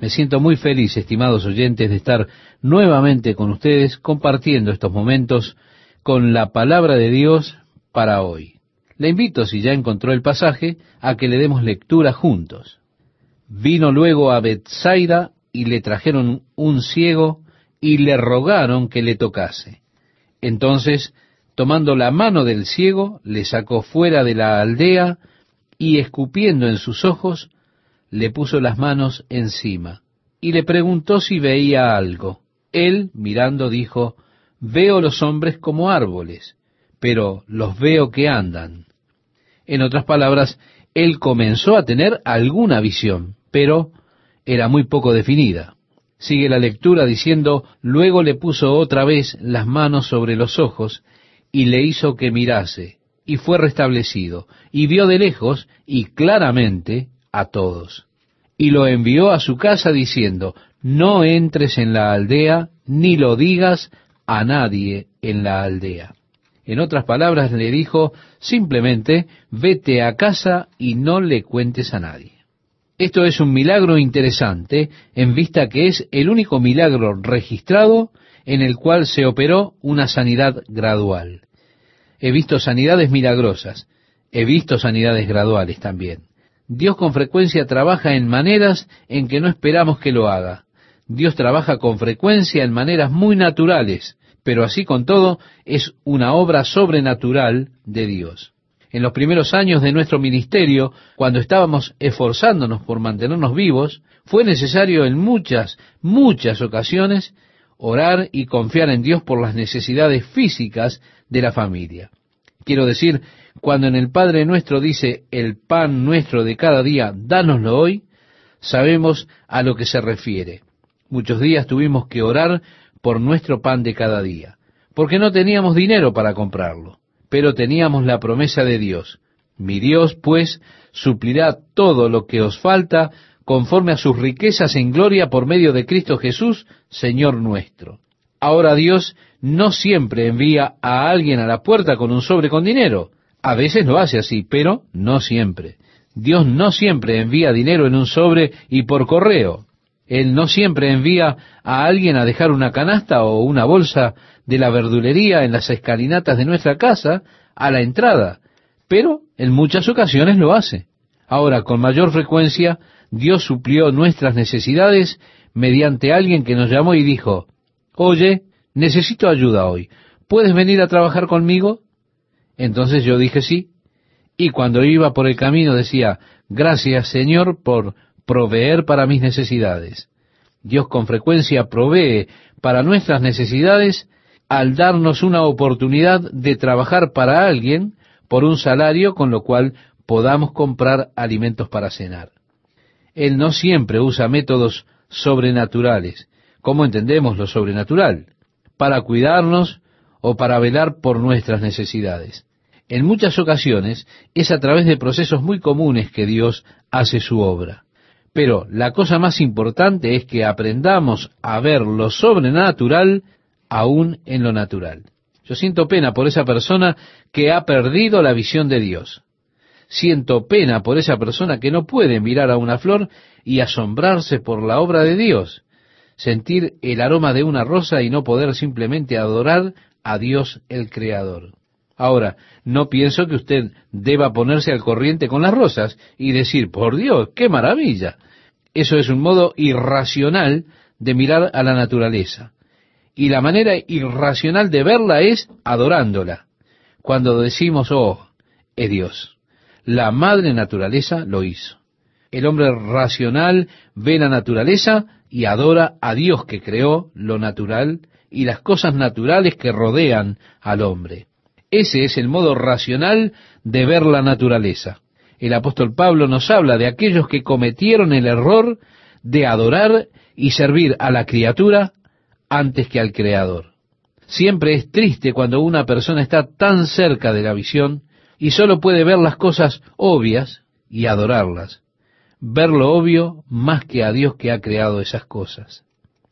Me siento muy feliz, estimados oyentes, de estar nuevamente con ustedes compartiendo estos momentos con la palabra de Dios para hoy. Le invito, si ya encontró el pasaje, a que le demos lectura juntos. Vino luego a Betsaida y le trajeron un ciego y le rogaron que le tocase. Entonces, tomando la mano del ciego, le sacó fuera de la aldea y escupiendo en sus ojos, le puso las manos encima, y le preguntó si veía algo. Él, mirando, dijo, veo los hombres como árboles, pero los veo que andan. En otras palabras, él comenzó a tener alguna visión, pero era muy poco definida. Sigue la lectura diciendo, luego le puso otra vez las manos sobre los ojos, y le hizo que mirase, y fue restablecido, y vio de lejos, y claramente, a todos. Y lo envió a su casa diciendo, no entres en la aldea, ni lo digas a nadie en la aldea. En otras palabras le dijo, simplemente, vete a casa y no le cuentes a nadie. Esto es un milagro interesante, en vista que es el único milagro registrado en el cual se operó una sanidad gradual. He visto sanidades milagrosas, he visto sanidades graduales también. Dios con frecuencia trabaja en maneras en que no esperamos que lo haga. Dios trabaja con frecuencia en maneras muy naturales, pero así con todo es una obra sobrenatural de Dios. En los primeros años de nuestro ministerio, cuando estábamos esforzándonos por mantenernos vivos, fue necesario en muchas ocasiones orar y confiar en Dios por las necesidades físicas de la familia. Quiero decir, cuando en el Padre Nuestro dice, el pan nuestro de cada día, dánoslo hoy, sabemos a lo que se refiere. Muchos días tuvimos que orar por nuestro pan de cada día, porque no teníamos dinero para comprarlo, pero teníamos la promesa de Dios. Mi Dios, pues, suplirá todo lo que os falta conforme a sus riquezas en gloria por medio de Cristo Jesús, Señor nuestro. Ahora Dios no siempre envía a alguien a la puerta con un sobre con dinero. A veces lo hace así, pero no siempre. Dios no siempre envía dinero en un sobre y por correo. Él no siempre envía a alguien a dejar una canasta o una bolsa de la verdulería en las escalinatas de nuestra casa a la entrada, pero en muchas ocasiones lo hace. Ahora, con mayor frecuencia, Dios suplió nuestras necesidades mediante alguien que nos llamó y dijo, oye, necesito ayuda hoy, ¿puedes venir a trabajar conmigo? Entonces yo dije sí, y cuando iba por el camino decía, gracias Señor por proveer para mis necesidades. Dios con frecuencia provee para nuestras necesidades al darnos una oportunidad de trabajar para alguien por un salario con lo cual podamos comprar alimentos para cenar. Él no siempre usa métodos sobrenaturales. ¿Cómo entendemos lo sobrenatural? Para cuidarnos o para velar por nuestras necesidades. En muchas ocasiones es a través de procesos muy comunes que Dios hace su obra. Pero la cosa más importante es que aprendamos a ver lo sobrenatural aún en lo natural. Yo siento pena por esa persona que ha perdido la visión de Dios. Siento pena por esa persona que no puede mirar a una flor y asombrarse por la obra de Dios, sentir el aroma de una rosa y no poder simplemente adorar a Dios el Creador. Ahora, no pienso que usted deba ponerse al corriente con las rosas y decir, por Dios, qué maravilla. Eso es un modo irracional de mirar a la naturaleza. Y la manera irracional de verla es adorándola. Cuando decimos, oh, es Dios. La madre naturaleza lo hizo. El hombre racional ve la naturaleza y adora a Dios que creó lo natural y las cosas naturales que rodean al hombre. Ese es el modo racional de ver la naturaleza. El apóstol Pablo nos habla de aquellos que cometieron el error de adorar y servir a la criatura antes que al Creador. Siempre es triste cuando una persona está tan cerca de la visión y solo puede ver las cosas obvias y adorarlas. Ver lo obvio más que a Dios que ha creado esas cosas.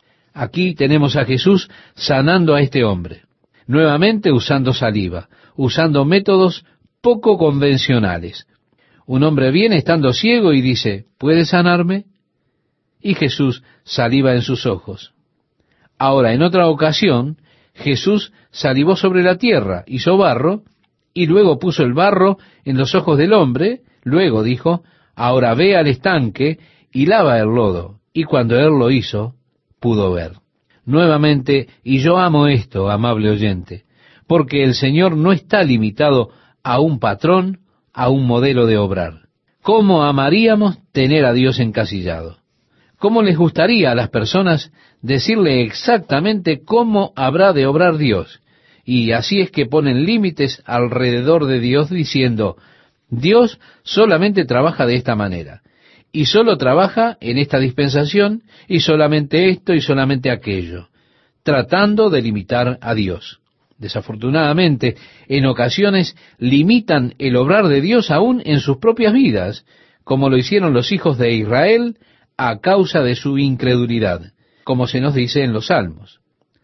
Aquí tenemos a Jesús sanando a este hombre. Nuevamente usando saliva, usando métodos poco convencionales. Un hombre viene estando ciego y dice, ¿puedes sanarme? y Jesús saliva en sus ojos. Ahora, en otra ocasión, Jesús salivó sobre la tierra, hizo barro, y luego puso el barro en los ojos del hombre. Luego dijo, ahora ve al estanque y lava el lodo. Y cuando él lo hizo, pudo ver. Nuevamente, y yo amo esto, amable oyente, porque el Señor no está limitado a un patrón, a un modelo de obrar. ¿Cómo amaríamos tener a Dios encasillado? ¿Cómo les gustaría a las personas decirle exactamente cómo habrá de obrar Dios? Y así es que ponen límites alrededor de Dios diciendo, Dios solamente trabaja de esta manera, y solo trabaja en esta dispensación, y solamente esto y solamente aquello, tratando de limitar a Dios. Desafortunadamente, en ocasiones limitan el obrar de Dios aún en sus propias vidas, como lo hicieron los hijos de Israel a causa de su incredulidad, como se nos dice en los Salmos.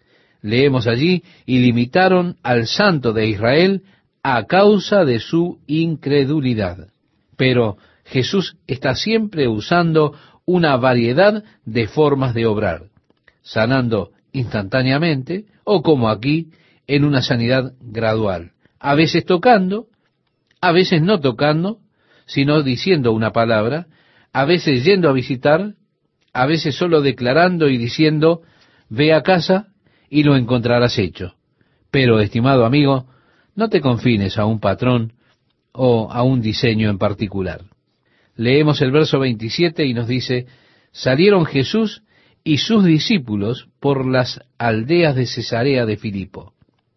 Leemos allí, y limitaron al Santo de Israel a causa de su incredulidad. Pero Jesús está siempre usando una variedad de formas de obrar, sanando instantáneamente, o como aquí, en una sanidad gradual, a veces tocando, a veces no tocando, sino diciendo una palabra, a veces yendo a visitar, a veces solo declarando y diciendo, ve a casa y lo encontrarás hecho. Pero, estimado amigo, no te confines a un patrón o a un diseño en particular. Leemos el verso 27 y nos dice, salieron Jesús y sus discípulos por las aldeas de Cesarea de Filipo.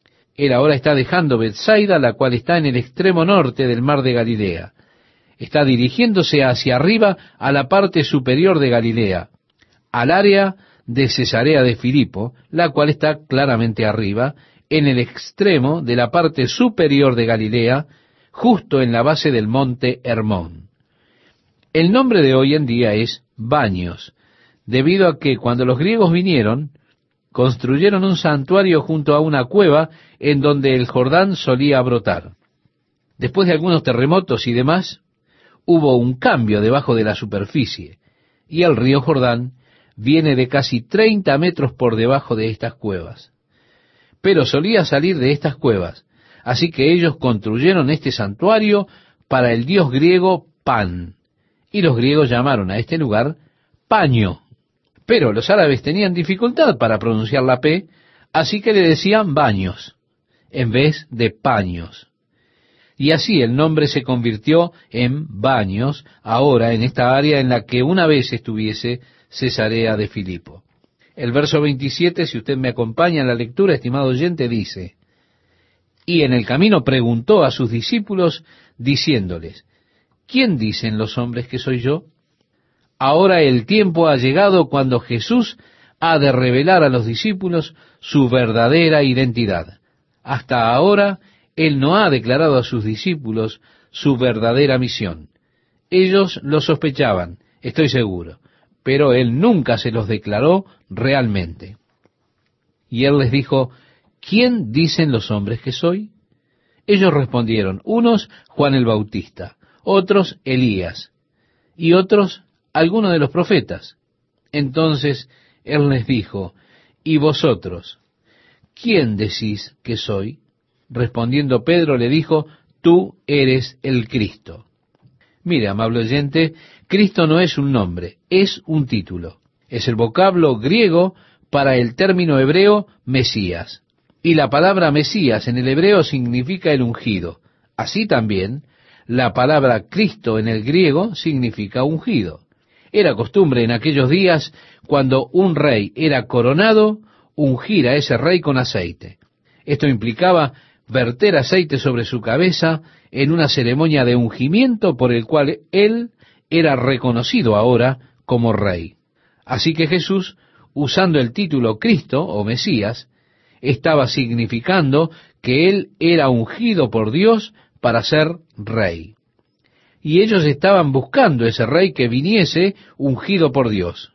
Él ahora está dejando Betsaida, la cual está en el extremo norte del mar de Galilea. Está dirigiéndose hacia arriba a la parte superior de Galilea, al área de Cesarea de Filipo, la cual está claramente arriba, en el extremo de la parte superior de Galilea, justo en la base del monte Hermón. El nombre de hoy en día es Baños, debido a que cuando los griegos vinieron, construyeron un santuario junto a una cueva en donde el Jordán solía brotar. Después de algunos terremotos y demás, hubo un cambio debajo de la superficie, y el río Jordán viene de casi 30 metros por debajo de estas cuevas. Pero solía salir de estas cuevas, así que ellos construyeron este santuario para el dios griego Pan, y los griegos llamaron a este lugar Paño. Pero los árabes tenían dificultad para pronunciar la P, así que le decían Baños, en vez de Paños. Y así el nombre se convirtió en Baños, ahora en esta área en la que una vez estuviese Cesarea de Filipo. El verso 27, si usted me acompaña en la lectura, estimado oyente, dice, y en el camino preguntó a sus discípulos, diciéndoles, ¿quién dicen los hombres que soy yo? Ahora el tiempo ha llegado cuando Jesús ha de revelar a los discípulos su verdadera identidad. Hasta ahora, Él no ha declarado a sus discípulos su verdadera misión. Ellos lo sospechaban, estoy seguro, pero Él nunca se los declaró realmente. Y Él les dijo, ¿quién dicen los hombres que soy? Ellos respondieron, unos Juan el Bautista, otros Elías, y otros alguno de los profetas. Entonces Él les dijo, ¿y vosotros? ¿Quién decís que soy? Respondiendo Pedro le dijo, tú eres el Cristo. Mire, amable oyente, Cristo no es un nombre, es un título. Es el vocablo griego para el término hebreo Mesías. Y la palabra Mesías en el hebreo significa el ungido. Así también, la palabra Cristo en el griego significa ungido. Era costumbre en aquellos días, cuando un rey era coronado, ungir a ese rey con aceite. Esto implicaba verter aceite sobre su cabeza en una ceremonia de ungimiento por el cual él era reconocido ahora como rey. Así que Jesús, usando el título Cristo o Mesías, estaba significando que él era ungido por Dios para ser rey. Y ellos estaban buscando ese rey que viniese ungido por Dios.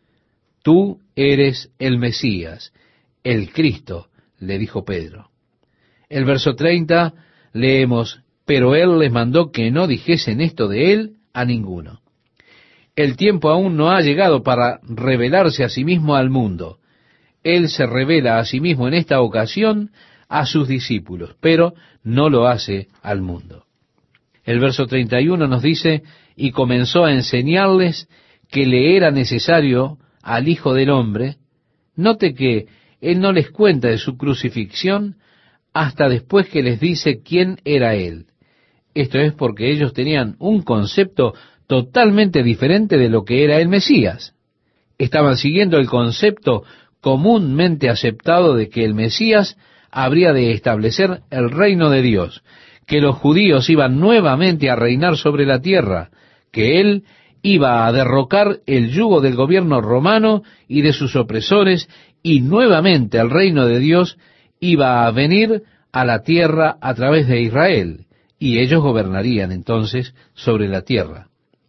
Tú eres el Mesías, el Cristo, le dijo Pedro. El verso 30 leemos, pero él les mandó que no dijesen esto de él a ninguno. El tiempo aún no ha llegado para revelarse a sí mismo al mundo. Él se revela a sí mismo en esta ocasión a sus discípulos, pero no lo hace al mundo. El verso 31 nos dice, y comenzó a enseñarles que le era necesario al Hijo del Hombre. Note que él no les cuenta de su crucifixión hasta después que les dice quién era él. Esto es porque ellos tenían un concepto totalmente diferente de lo que era el Mesías. Estaban siguiendo el concepto comúnmente aceptado de que el Mesías habría de establecer el reino de Dios, que los judíos iban nuevamente a reinar sobre la tierra, que él iba a derrocar el yugo del gobierno romano y de sus opresores, y nuevamente el reino de Dios iba a venir a la tierra a través de Israel, y ellos gobernarían entonces sobre la tierra.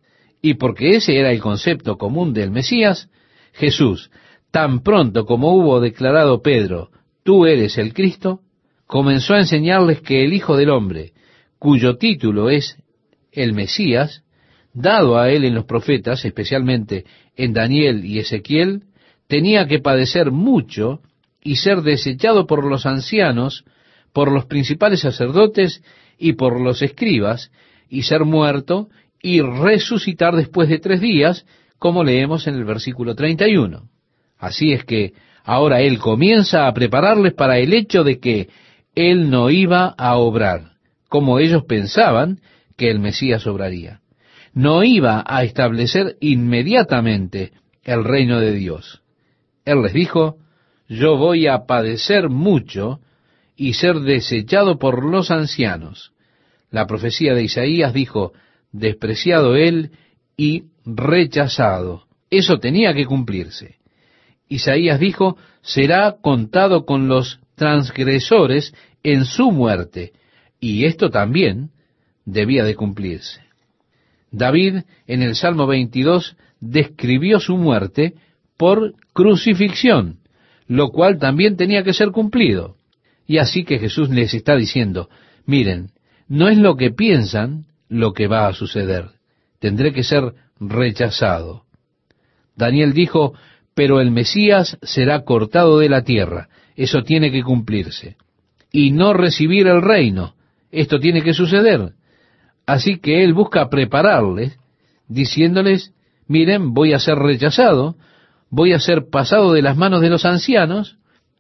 Y porque ese era el concepto común del Mesías, Jesús, tan pronto como hubo declarado Pedro, tú eres el Cristo, comenzó a enseñarles que el Hijo del Hombre, cuyo título es el Mesías, dado a él en los profetas, especialmente en Daniel y Ezequiel, tenía que padecer mucho y ser desechado por los ancianos, por los principales sacerdotes y por los escribas, y ser muerto y resucitar después de 3 días, como leemos en el versículo 31. Así es que ahora él comienza a prepararles para el hecho de que él no iba a obrar, como ellos pensaban que el Mesías obraría. No iba a establecer inmediatamente el reino de Dios. Él les dijo, yo voy a padecer mucho y ser desechado por los ancianos. La profecía de Isaías dijo, despreciado él y rechazado. Eso tenía que cumplirse. Isaías dijo, será contado con los transgresores en su muerte, y esto también debía de cumplirse. David, en el Salmo 22, describió su muerte por crucifixión, lo cual también tenía que ser cumplido. Y así que Jesús les está diciendo, miren, no es lo que piensan lo que va a suceder. Tendré que ser rechazado. Daniel dijo, pero el Mesías será cortado de la tierra. Eso tiene que cumplirse. Y no recibir el reino. Esto tiene que suceder. Así que él busca prepararles, diciéndoles, miren, voy a ser rechazado, voy a ser pasado de las manos de los ancianos,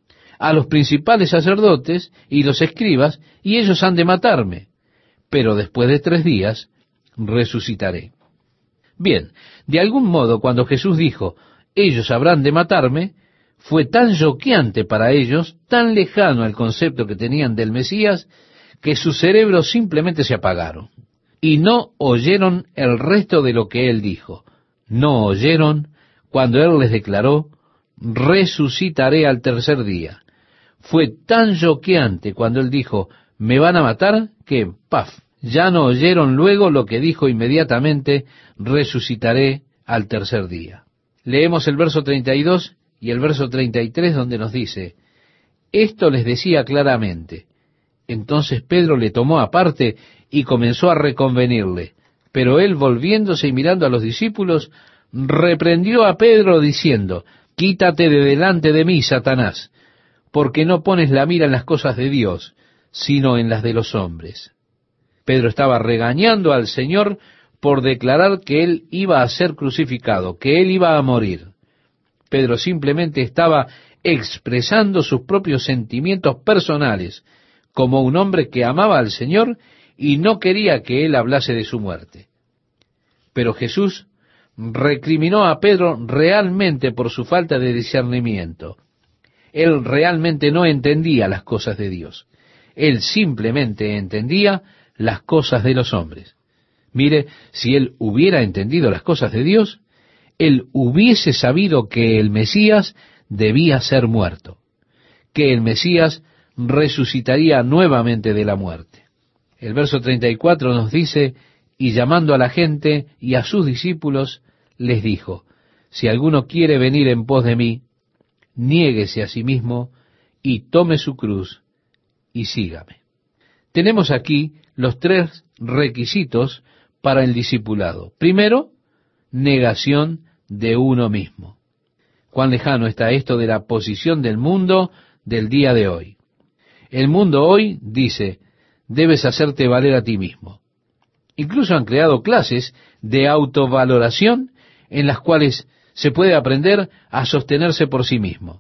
a los principales sacerdotes y los escribas, y ellos han de matarme. Pero después de 3 días resucitaré. Bien, de algún modo cuando Jesús dijo, ellos habrán de matarme, fue tan choqueante para ellos, tan lejano al concepto que tenían del Mesías, que sus cerebros simplemente se apagaron. Y no oyeron el resto de lo que él dijo. No oyeron cuando él les declaró, resucitaré al 3er día. Fue tan choqueante cuando él dijo, me van a matar, que, ¡paf!, ya no oyeron luego lo que dijo inmediatamente, resucitaré al 3er día. Leemos el verso 32 y el verso 33 donde nos dice, esto les decía claramente. Entonces Pedro le tomó aparte y comenzó a reconvenirle. Pero él, volviéndose y mirando a los discípulos, reprendió a Pedro diciendo, quítate de delante de mí, Satanás, porque no pones la mira en las cosas de Dios, sino en las de los hombres. Pedro estaba regañando al Señor por declarar que él iba a ser crucificado, que él iba a morir. Pedro simplemente estaba expresando sus propios sentimientos personales, como un hombre que amaba al Señor y no quería que él hablase de su muerte. Pero Jesús recriminó a Pedro realmente por su falta de discernimiento. Él realmente no entendía las cosas de Dios. Él simplemente entendía las cosas de los hombres. Mire, si él hubiera entendido las cosas de Dios, él hubiese sabido que el Mesías debía ser muerto, que el Mesías resucitaría nuevamente de la muerte. El verso 34 nos dice, y llamando a la gente y a sus discípulos, les dijo, si alguno quiere venir en pos de mí, niéguese a sí mismo y tome su cruz y sígame. Tenemos aquí los 3 requisitos para el discipulado. Primero, negación de uno mismo. Cuán lejano está esto de la posición del mundo del día de hoy. El mundo hoy dice, debes hacerte valer a ti mismo. Incluso han creado clases de autovaloración en las cuales se puede aprender a sostenerse por sí mismo.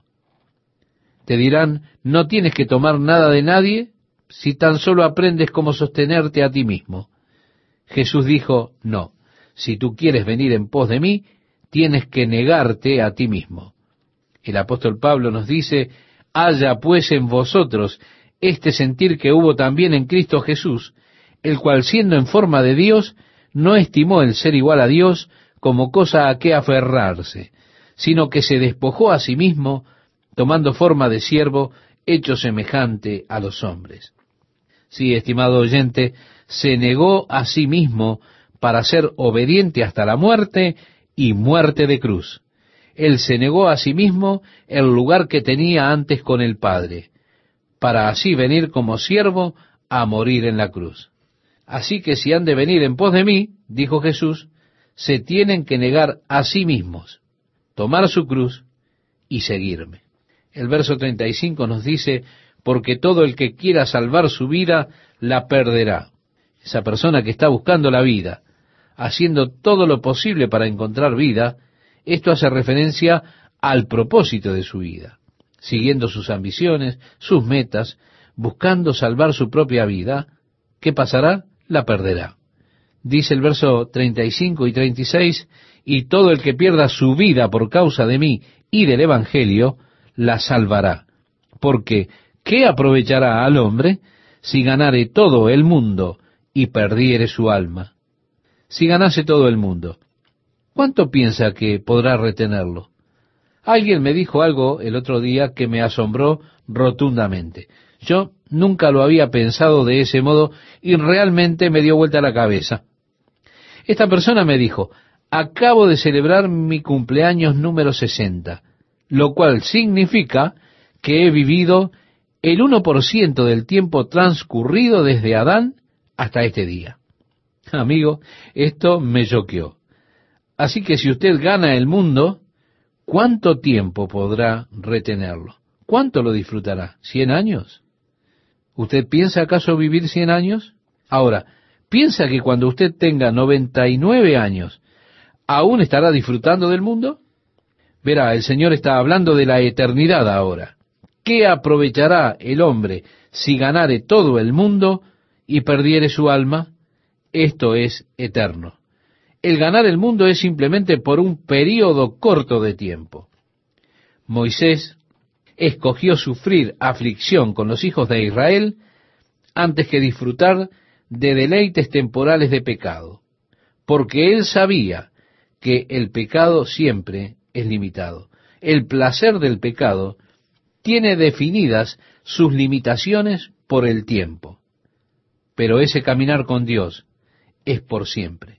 Te dirán, no tienes que tomar nada de nadie si tan solo aprendes cómo sostenerte a ti mismo. Jesús dijo, no, si tú quieres venir en pos de mí, tienes que negarte a ti mismo. El apóstol Pablo nos dice, haya pues en vosotros este sentir que hubo también en Cristo Jesús, el cual siendo en forma de Dios, no estimó el ser igual a Dios como cosa a que aferrarse, sino que se despojó a sí mismo, tomando forma de siervo, hecho semejante a los hombres. Sí, estimado oyente, se negó a sí mismo para ser obediente hasta la muerte y muerte de cruz. Él se negó a sí mismo el lugar que tenía antes con el Padre, para así venir como siervo a morir en la cruz. Así que si han de venir en pos de mí, dijo Jesús, se tienen que negar a sí mismos, tomar su cruz y seguirme. El verso 35 nos dice, porque todo el que quiera salvar su vida, la perderá. Esa persona que está buscando la vida, haciendo todo lo posible para encontrar vida, esto hace referencia al propósito de su vida, siguiendo sus ambiciones, sus metas, buscando salvar su propia vida. ¿Qué pasará? La perderá. Dice el verso 35 y 36, y todo el que pierda su vida por causa de mí y del Evangelio, la salvará. Porque, ¿qué aprovechará al hombre si ganare todo el mundo y perdiere su alma? Si ganase todo el mundo, ¿cuánto piensa que podrá retenerlo? Alguien me dijo algo el otro día que me asombró rotundamente. Yo nunca lo había pensado de ese modo y realmente me dio vuelta la cabeza. Esta persona me dijo, acabo de celebrar mi cumpleaños número 60, lo cual significa que he vivido el 1% del tiempo transcurrido desde Adán hasta este día. Amigo, esto me choqueó. Así que si usted gana el mundo, ¿cuánto tiempo podrá retenerlo? ¿Cuánto lo disfrutará? ¿100 años? ¿Usted piensa acaso vivir 100 años? Ahora, ¿piensa que cuando usted tenga 99 años, aún estará disfrutando del mundo? Verá, el Señor está hablando de la eternidad ahora. ¿Qué aprovechará el hombre si ganare todo el mundo y perdiere su alma? Esto es eterno. El ganar el mundo es simplemente por un período corto de tiempo. Moisés escogió sufrir aflicción con los hijos de Israel antes que disfrutar de deleites temporales de pecado, porque él sabía que el pecado siempre es limitado. El placer del pecado tiene definidas sus limitaciones por el tiempo, pero ese caminar con Dios es por siempre.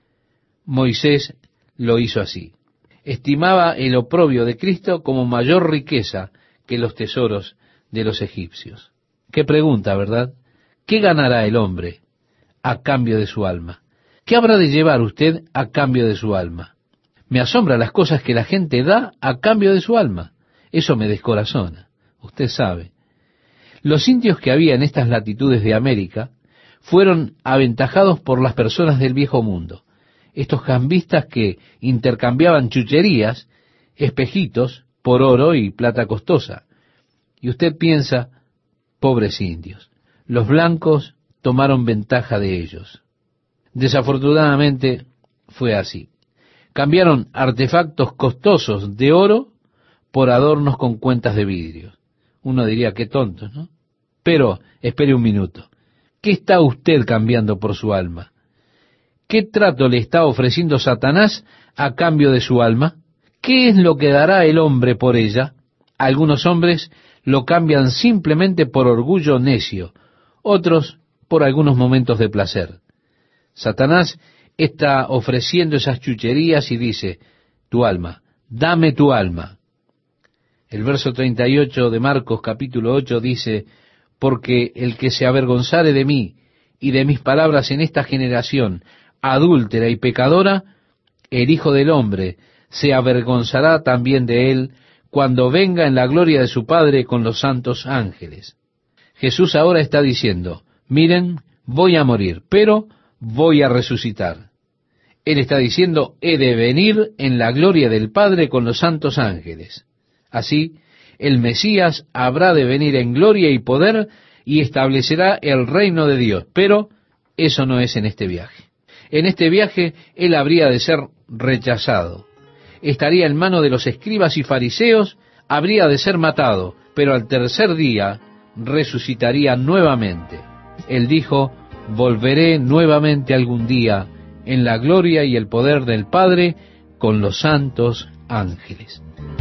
Moisés lo hizo así. Estimaba el oprobio de Cristo como mayor riqueza que los tesoros de los egipcios. Qué pregunta, ¿verdad? ¿Qué ganará el hombre a cambio de su alma? ¿Qué habrá de llevar usted a cambio de su alma? Me asombra las cosas que la gente da a cambio de su alma. Eso me descorazona. Usted sabe. Los indios que había en estas latitudes de América fueron aventajados por las personas del viejo mundo. Estos cambistas que intercambiaban chucherías, espejitos, por oro y plata costosa. Y usted piensa, pobres indios, los blancos tomaron ventaja de ellos. Desafortunadamente fue así. Cambiaron artefactos costosos de oro por adornos con cuentas de vidrio. Uno diría, qué tontos, ¿no? Pero, espere un minuto. ¿Qué está usted cambiando por su alma? ¿Qué trato le está ofreciendo Satanás a cambio de su alma? ¿Qué es lo que dará el hombre por ella? Algunos hombres lo cambian simplemente por orgullo necio, otros por algunos momentos de placer. Satanás está ofreciendo esas chucherías y dice, tu alma, dame tu alma. El verso 38 de Marcos capítulo 8 dice, porque el que se avergonzare de mí y de mis palabras en esta generación adúltera y pecadora, el Hijo del Hombre se avergonzará también de él cuando venga en la gloria de su Padre con los santos ángeles. Jesús ahora está diciendo, miren, voy a morir, pero voy a resucitar. Él está diciendo, he de venir en la gloria del Padre con los santos ángeles. Así, el Mesías habrá de venir en gloria y poder y establecerá el reino de Dios. Pero eso no es en este viaje. En este viaje él habría de ser rechazado. Estaría en manos de los escribas y fariseos, habría de ser matado, pero al tercer día resucitaría nuevamente. Él dijo, volveré nuevamente algún día en la gloria y el poder del Padre con los santos ángeles.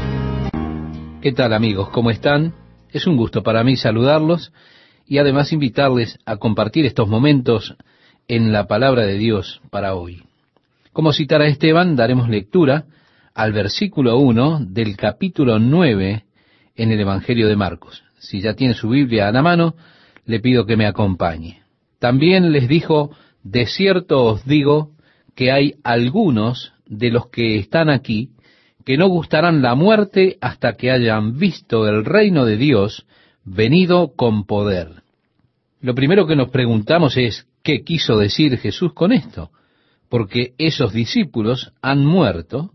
¿Qué tal, amigos? ¿Cómo están? Es un gusto para mí saludarlos y además invitarles a compartir estos momentos en la palabra de Dios para hoy. Como citar a Esteban, daremos lectura al versículo 1 del capítulo 9 en el Evangelio de Marcos. Si ya tiene su Biblia a la mano, le pido que me acompañe. También les dijo, de cierto os digo que hay algunos de los que están aquí que no gustarán la muerte hasta que hayan visto el reino de Dios venido con poder. Lo primero que nos preguntamos es, ¿qué quiso decir Jesús con esto? Porque esos discípulos han muerto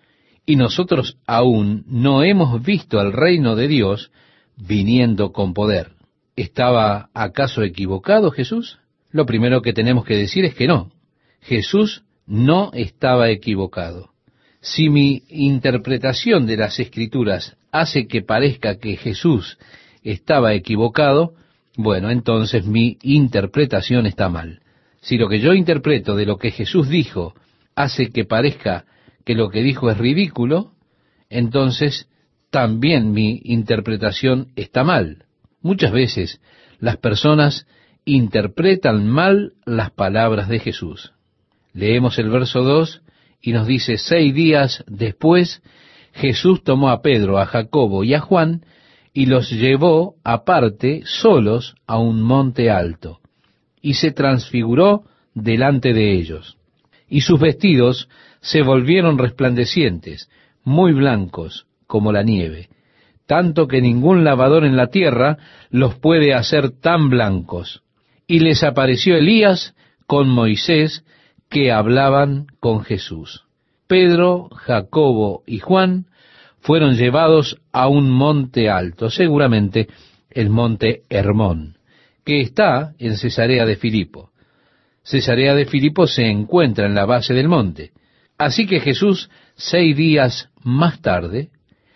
y nosotros aún no hemos visto el reino de Dios viniendo con poder. ¿Estaba acaso equivocado Jesús? Lo primero que tenemos que decir es que no. Jesús no estaba equivocado. Si mi interpretación de las Escrituras hace que parezca que Jesús estaba equivocado, bueno, entonces mi interpretación está mal. Si lo que yo interpreto de lo que Jesús dijo hace que parezca que lo que dijo es ridículo, entonces también mi interpretación está mal. Muchas veces las personas interpretan mal las palabras de Jesús. Leemos el verso 2 y nos dice, 6 días después, Jesús tomó a Pedro, a Jacobo y a Juan y los llevó aparte solos a un monte alto y se transfiguró delante de ellos. Y sus vestidos se volvieron resplandecientes, muy blancos como la nieve, tanto que ningún lavador en la tierra los puede hacer tan blancos. Y les apareció Elías con Moisés, que hablaban con Jesús. Pedro, Jacobo y Juan fueron llevados a un monte alto, seguramente el monte Hermón, que está en Cesarea de Filipo. Cesarea de Filipo se encuentra en la base del monte. Así que Jesús, 6 días más tarde,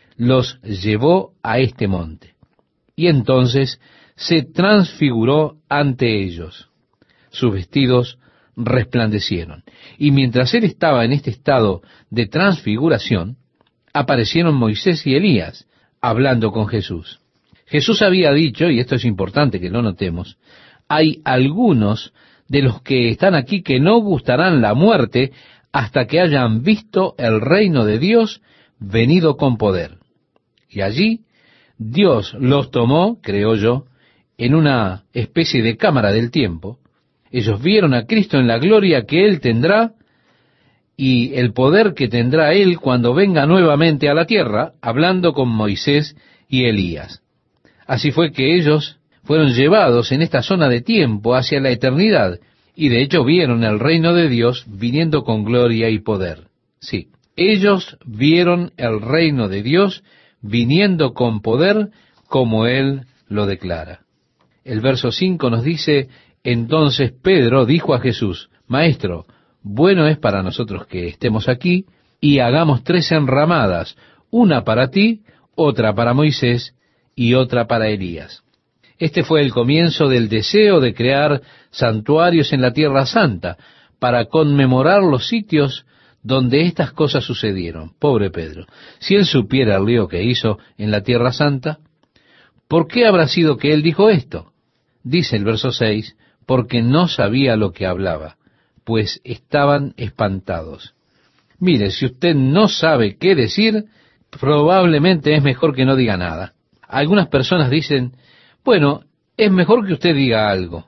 los llevó a este monte. Y entonces se transfiguró ante ellos. Sus vestidos resplandecieron. Y mientras él estaba en este estado de transfiguración, aparecieron Moisés y Elías hablando con Jesús. Jesús había dicho, y esto es importante que lo notemos, hay algunos de los que están aquí que no gustarán la muerte hasta que hayan visto el reino de Dios venido con poder. Y allí Dios los tomó, creo yo, en una especie de cámara del tiempo. Ellos vieron a Cristo en la gloria que Él tendrá y el poder que tendrá Él cuando venga nuevamente a la tierra, hablando con Moisés y Elías. Así fue que ellos fueron llevados en esta zona de tiempo hacia la eternidad, y de hecho vieron el reino de Dios viniendo con gloria y poder. Sí, ellos vieron el reino de Dios viniendo con poder como Él lo declara. El verso 5 nos dice, entonces Pedro dijo a Jesús, Maestro, bueno es para nosotros que estemos aquí y hagamos 3 enramadas, una para ti, otra para Moisés y otra para Elías. Este fue el comienzo del deseo de crear santuarios en la Tierra Santa para conmemorar los sitios donde estas cosas sucedieron. Pobre Pedro, si él supiera el lío que hizo en la Tierra Santa, ¿por qué habrá sido que él dijo esto? Dice el verso 6, porque no sabía lo que hablaba, pues estaban espantados. Mire, si usted no sabe qué decir, probablemente es mejor que no diga nada. Algunas personas dicen, bueno, es mejor que usted diga algo.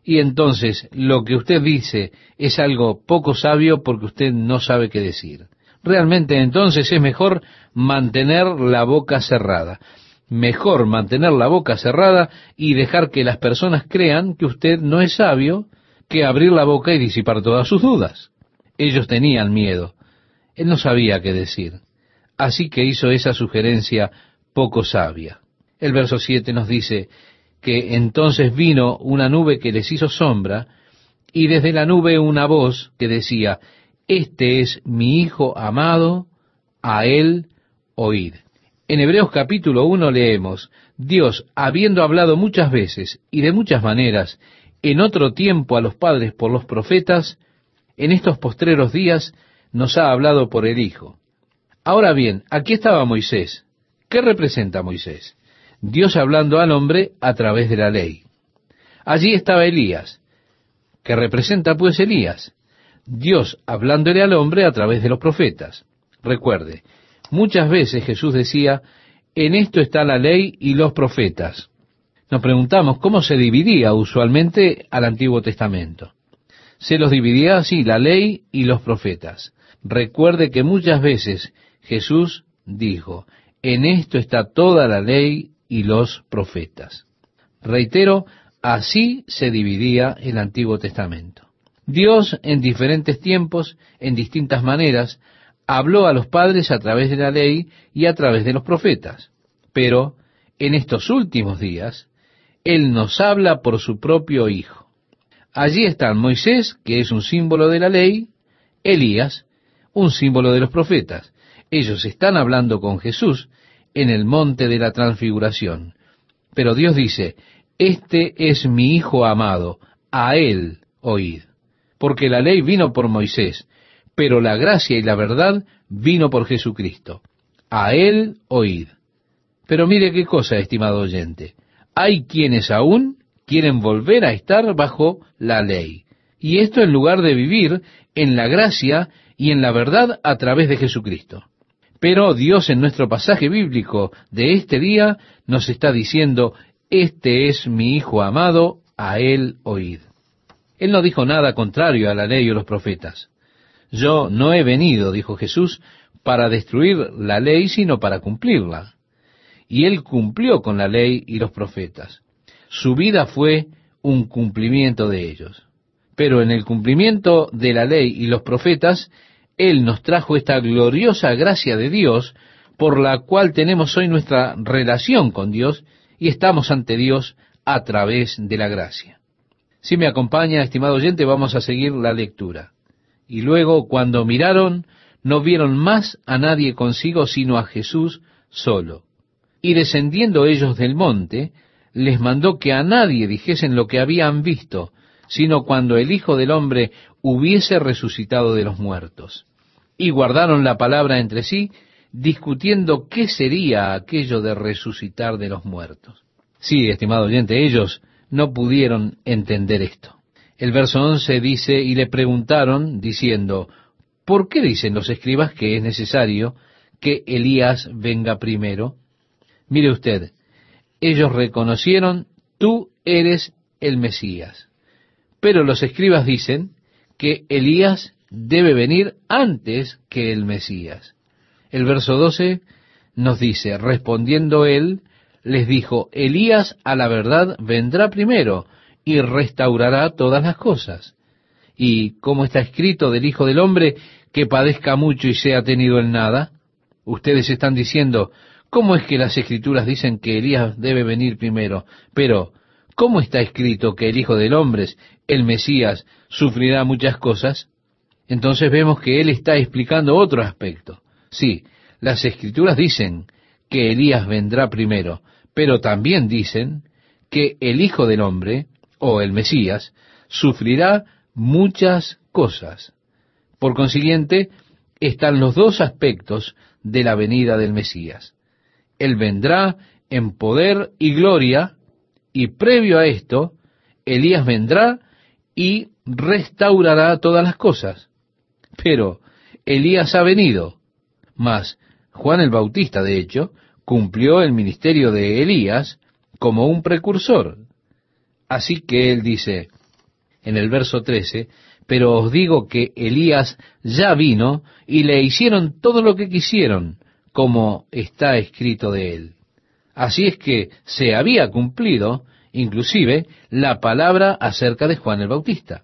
Y entonces lo que usted dice es algo poco sabio porque usted no sabe qué decir. Realmente entonces es mejor mantener la boca cerrada. Mejor mantener la boca cerrada y dejar que las personas crean que usted no es sabio que abrir la boca y disipar todas sus dudas. Ellos tenían miedo. Él no sabía qué decir. Así que hizo esa sugerencia poco sabia. El verso 7 nos dice que entonces vino una nube que les hizo sombra, y desde la nube una voz que decía, este es mi Hijo amado, a él oíd. En Hebreos capítulo 1 leemos, Dios, habiendo hablado muchas veces y de muchas maneras, en otro tiempo a los padres por los profetas, en estos postreros días nos ha hablado por el Hijo. Ahora bien, aquí estaba Moisés. ¿Qué representa Moisés? Dios hablando al hombre a través de la ley. Allí estaba Elías. ¿Qué representa pues Elías? Dios hablándole al hombre a través de los profetas. Recuerde, muchas veces Jesús decía, en esto está la ley y los profetas. Nos preguntamos cómo se dividía usualmente al Antiguo Testamento. Se los dividía así, la ley y los profetas. Recuerde que muchas veces Jesús dijo, en esto está toda la ley y los profetas. Reitero, así se dividía el Antiguo Testamento. Dios en diferentes tiempos, en distintas maneras, habló a los padres a través de la ley y a través de los profetas. Pero en estos últimos días, Él nos habla por su propio Hijo. Allí están Moisés, que es un símbolo de la ley, Elías, un símbolo de los profetas. Ellos están hablando con Jesús en el monte de la transfiguración. Pero Dios dice, este es mi Hijo amado, a él oíd. Porque la ley vino por Moisés, pero la gracia y la verdad vino por Jesucristo. A él oíd. Pero mire qué cosa, estimado oyente. Hay quienes aún quieren volver a estar bajo la ley. Y esto en lugar de vivir en la gracia y en la verdad a través de Jesucristo. Pero Dios en nuestro pasaje bíblico de este día nos está diciendo, este es mi Hijo amado, a él oíd. Él no dijo nada contrario a la ley o los profetas. Yo no he venido, dijo Jesús, para destruir la ley, sino para cumplirla. Y Él cumplió con la ley y los profetas. Su vida fue un cumplimiento de ellos. Pero en el cumplimiento de la ley y los profetas, Él nos trajo esta gloriosa gracia de Dios, por la cual tenemos hoy nuestra relación con Dios y estamos ante Dios a través de la gracia. Si me acompaña, estimado oyente, vamos a seguir la lectura. Y luego, cuando miraron, no vieron más a nadie consigo, sino a Jesús solo. Y descendiendo ellos del monte, les mandó que a nadie dijesen lo que habían visto, sino cuando el Hijo del Hombre hubiese resucitado de los muertos. Y guardaron la palabra entre sí, discutiendo qué sería aquello de resucitar de los muertos. Sí, estimado oyente, ellos no pudieron entender esto. El verso 11 dice, y le preguntaron, diciendo, ¿por qué dicen los escribas que es necesario que Elías venga primero? Mire usted, ellos reconocieron, tú eres el Mesías. Pero los escribas dicen que Elías debe venir antes que el Mesías. El verso 12 nos dice, respondiendo él, les dijo, Elías a la verdad vendrá primero y restaurará todas las cosas. Y como está escrito del Hijo del Hombre, que padezca mucho y sea tenido en nada. Ustedes están diciendo, ¿cómo es que las Escrituras dicen que Elías debe venir primero? Pero, ¿cómo está escrito que el Hijo del Hombre, el Mesías, sufrirá muchas cosas? Entonces vemos que él está explicando otro aspecto. Sí, las Escrituras dicen que Elías vendrá primero, pero también dicen que el Hijo del Hombre, o el Mesías, sufrirá muchas cosas. Por consiguiente, están los dos aspectos de la venida del Mesías. Él vendrá en poder y gloria, y previo a esto, Elías vendrá y restaurará todas las cosas. Pero Elías ha venido, mas Juan el Bautista, de hecho, cumplió el ministerio de Elías como un precursor. Así que él dice, en el verso 13, pero os digo que Elías ya vino y le hicieron todo lo que quisieron, como está escrito de él. Así es que se había cumplido, inclusive, la palabra acerca de Juan el Bautista.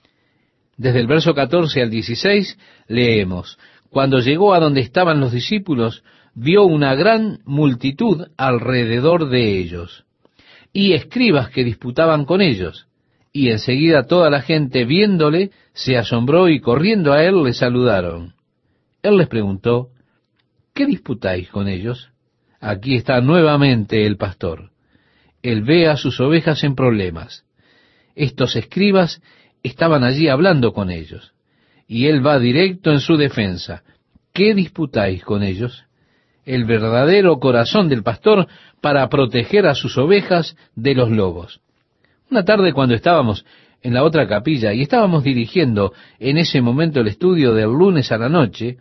Desde el verso 14 al 16 leemos: Cuando llegó a donde estaban los discípulos, vio una gran multitud alrededor de ellos, y escribas que disputaban con ellos. Y enseguida toda la gente, viéndole, se asombró y corriendo a él le saludaron. Él les preguntó: ¿qué disputáis con ellos? Aquí está nuevamente el pastor. Él ve a sus ovejas en problemas. Estos escribas estaban allí hablando con ellos, y él va directo en su defensa. ¿Qué disputáis con ellos? El verdadero corazón del pastor para proteger a sus ovejas de los lobos. Una tarde, cuando estábamos en la otra capilla y estábamos dirigiendo en ese momento el estudio del lunes a la noche,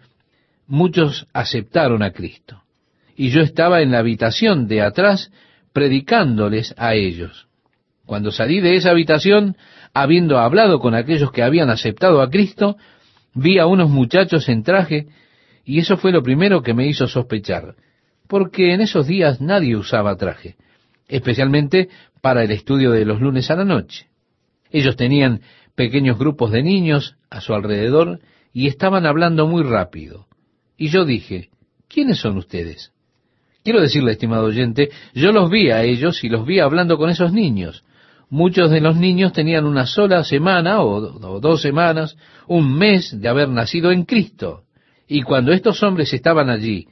muchos aceptaron a Cristo. Y yo estaba en la habitación de atrás predicándoles a ellos. Cuando salí de esa habitación, habiendo hablado con aquellos que habían aceptado a Cristo, vi a unos muchachos en traje, y eso fue lo primero que me hizo sospechar, porque en esos días nadie usaba traje, especialmente para el estudio de los lunes a la noche. Ellos tenían pequeños grupos de niños a su alrededor y estaban hablando muy rápido. Y yo dije: ¿quiénes son ustedes? Quiero decirle, estimado oyente, yo los vi a ellos y los vi hablando con esos niños. Muchos de los niños tenían una sola semana o 2 semanas, un mes de haber nacido en Cristo. Y cuando estos hombres estaban allí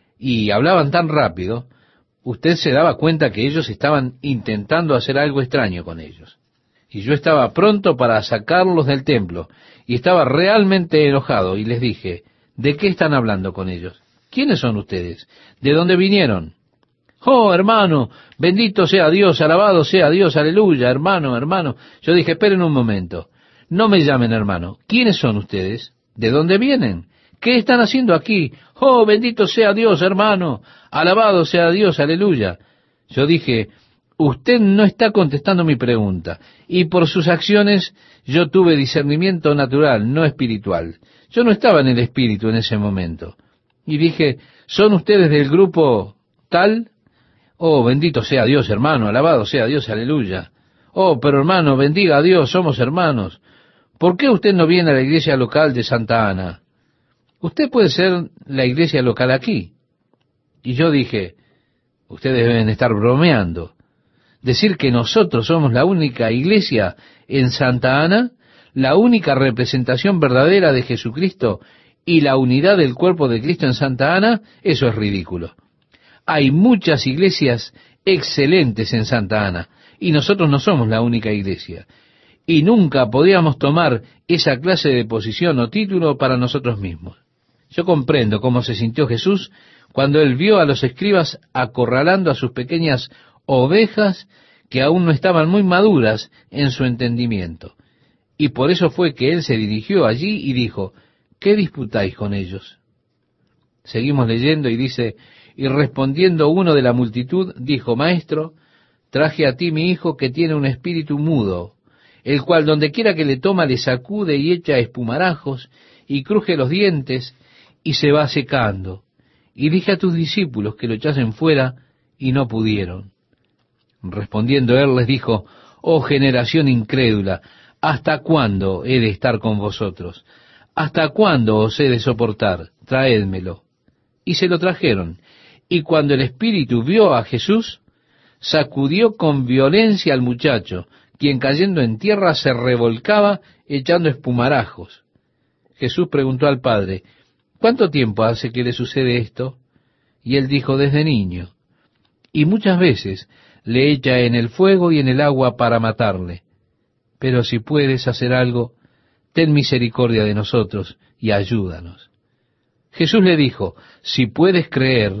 y hablaban tan rápido, usted se daba cuenta que ellos estaban intentando hacer algo extraño con ellos. Y yo estaba pronto para sacarlos del templo, y estaba realmente enojado, y les dije: ¿de qué están hablando con ellos? ¿Quiénes son ustedes? ¿De dónde vinieron? Oh, hermano, bendito sea Dios, alabado sea Dios, aleluya, hermano, hermano. Yo dije: esperen un momento, no me llamen hermano. ¿Quiénes son ustedes? ¿De dónde vienen? ¿Qué están haciendo aquí? Oh, bendito sea Dios, hermano, alabado sea Dios, aleluya. Yo dije: usted no está contestando mi pregunta, y por sus acciones yo tuve discernimiento natural, no espiritual. Yo no estaba en el espíritu en ese momento. Y dije: ¿son ustedes del grupo tal? Oh, bendito sea Dios, hermano, alabado sea Dios, aleluya. Oh, pero hermano, bendiga a Dios, somos hermanos. ¿Por qué usted no viene a la iglesia local de Santa Ana? Usted puede ser la iglesia local aquí. Y yo dije: ustedes deben estar bromeando. Decir que nosotros somos la única iglesia en Santa Ana, la única representación verdadera de Jesucristo y la unidad del cuerpo de Cristo en Santa Ana, eso es ridículo. Hay muchas iglesias excelentes en Santa Ana, y nosotros no somos la única iglesia. Y nunca podíamos tomar esa clase de posición o título para nosotros mismos. Yo comprendo cómo se sintió Jesús cuando él vio a los escribas acorralando a sus pequeñas ovejas que aún no estaban muy maduras en su entendimiento. Y por eso fue que él se dirigió allí y dijo: ¿qué disputáis con ellos? Seguimos leyendo y dice: y respondiendo uno de la multitud, dijo: Maestro, traje a ti mi hijo que tiene un espíritu mudo, el cual donde quiera que le toma le sacude y echa espumarajos y cruje los dientes y se va secando. Y dije a tus discípulos que lo echasen fuera y no pudieron. Respondiendo él les dijo: oh generación incrédula, ¿hasta cuándo he de estar con vosotros? ¿Hasta cuándo os he de soportar? Traédmelo. Y se lo trajeron. Y cuando el espíritu vio a Jesús, sacudió con violencia al muchacho, quien cayendo en tierra se revolcaba echando espumarajos. Jesús preguntó al padre: ¿cuánto tiempo hace que le sucede esto? Y él dijo: desde niño. Y muchas veces le echa en el fuego y en el agua para matarle. Pero si puedes hacer algo, ten misericordia de nosotros y ayúdanos. Jesús le dijo: si puedes creer,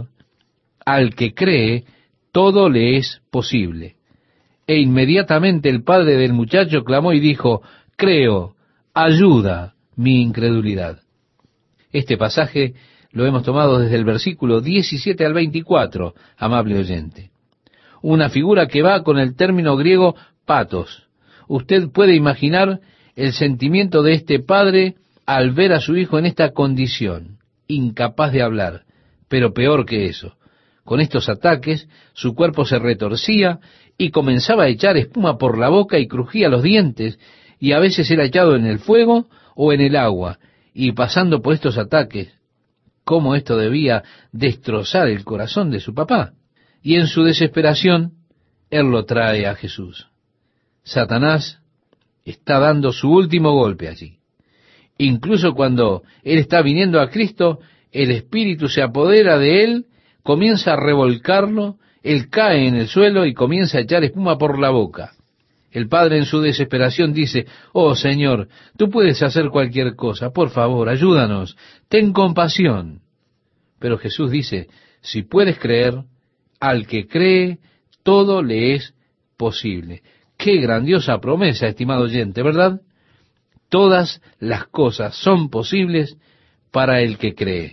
al que cree, todo le es posible. E inmediatamente el padre del muchacho clamó y dijo: creo, ayuda mi incredulidad. Este pasaje lo hemos tomado desde el versículo 17 al 24, amable oyente. Una figura que va con el término griego patos, Usted puede imaginar el sentimiento de este padre al ver a su hijo en esta condición, incapaz de hablar, pero peor que eso. Con estos ataques, su cuerpo se retorcía y comenzaba a echar espuma por la boca y crujía los dientes, y a veces era echado en el fuego o en el agua, y pasando por estos ataques, cómo esto debía destrozar el corazón de su papá. Y en su desesperación, él lo trae a Jesús. Satanás está dando su último golpe allí. Incluso cuando él está viniendo a Cristo, el Espíritu se apodera de él, comienza a revolcarlo, él cae en el suelo y comienza a echar espuma por la boca. El padre en su desesperación dice: oh Señor, tú puedes hacer cualquier cosa, por favor, ayúdanos, ten compasión. Pero Jesús dice: si puedes creer, al que cree, todo le es posible. Qué grandiosa promesa, estimado oyente, ¿verdad? Todas las cosas son posibles para el que cree.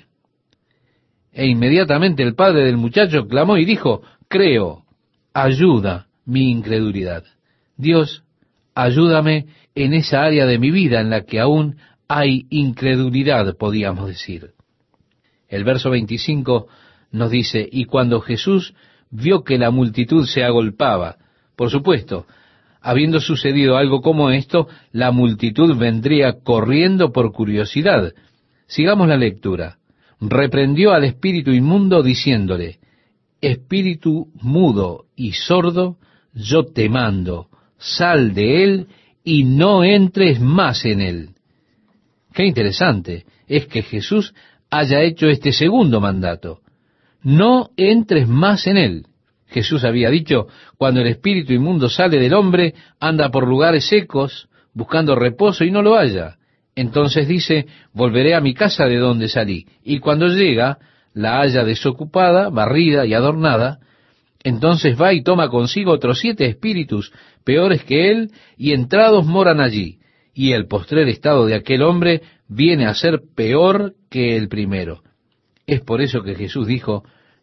E inmediatamente el padre del muchacho clamó y dijo: creo, ayuda mi incredulidad. Dios, ayúdame en esa área de mi vida en la que aún hay incredulidad, podíamos decir. El verso 25 nos dice: y cuando Jesús vio que la multitud se agolpaba, por supuesto, habiendo sucedido algo como esto, la multitud vendría corriendo por curiosidad. Sigamos la lectura. Reprendió al espíritu inmundo diciéndole: espíritu mudo y sordo, yo te mando, sal de él y no entres más en él. Qué interesante es que Jesús haya hecho este segundo mandato: no entres más en él. Jesús había dicho: cuando el espíritu inmundo sale del hombre, anda por lugares secos, buscando reposo y no lo halla. Entonces dice: volveré a mi casa de donde salí. Y cuando llega, la halla desocupada, barrida y adornada. Entonces va y toma consigo otros 7 espíritus peores que él, y entrados moran allí. Y el postrer estado de aquel hombre viene a ser peor que el primero. Es por eso que Jesús dijo: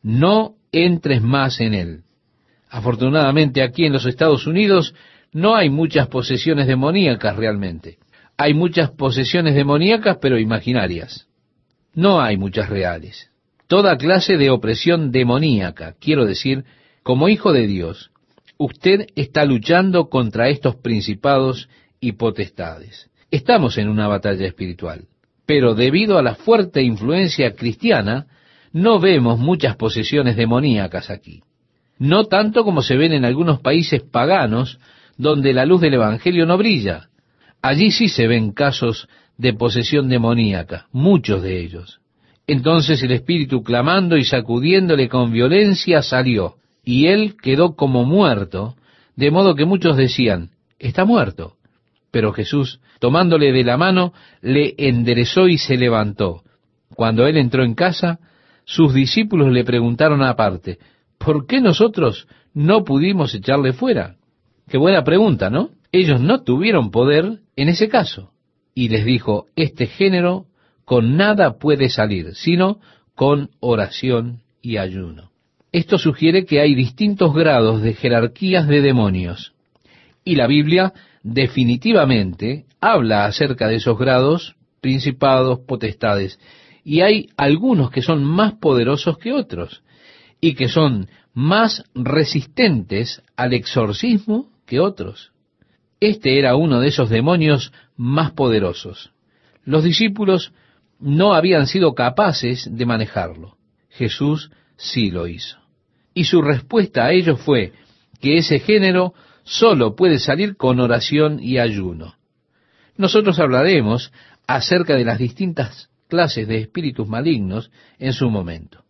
no entres más en él. Afortunadamente aquí en los Estados Unidos no hay muchas posesiones demoníacas realmente. Hay muchas posesiones demoníacas, pero imaginarias. No hay muchas reales. Toda clase de opresión demoníaca, quiero decir, como hijo de Dios, usted está luchando contra estos principados y potestades. Estamos en una batalla espiritual, pero debido a la fuerte influencia cristiana, no vemos muchas posesiones demoníacas aquí. No tanto como se ven en algunos países paganos, donde la luz del Evangelio no brilla. Allí sí se ven casos de posesión demoníaca, muchos de ellos. Entonces el espíritu, clamando y sacudiéndole con violencia, salió, y él quedó como muerto, de modo que muchos decían: está muerto. Pero Jesús, tomándole de la mano, le enderezó y se levantó. Cuando él entró en casa, sus discípulos le preguntaron aparte: ¿por qué nosotros no pudimos echarle fuera? Qué buena pregunta, ¿no? Ellos no tuvieron poder en ese caso. Y les dijo: este género con nada puede salir, sino con oración y ayuno. Esto sugiere que hay distintos grados de jerarquías de demonios. Y la Biblia definitivamente habla acerca de esos grados, principados, potestades. Y hay algunos que son más poderosos que otros, y que son más resistentes al exorcismo que otros. Este era uno de esos demonios más poderosos. Los discípulos no habían sido capaces de manejarlo. Jesús sí lo hizo. Y su respuesta a ellos fue que ese género solo puede salir con oración y ayuno. Nosotros hablaremos acerca de las distintas clases de espíritus malignos en su momento.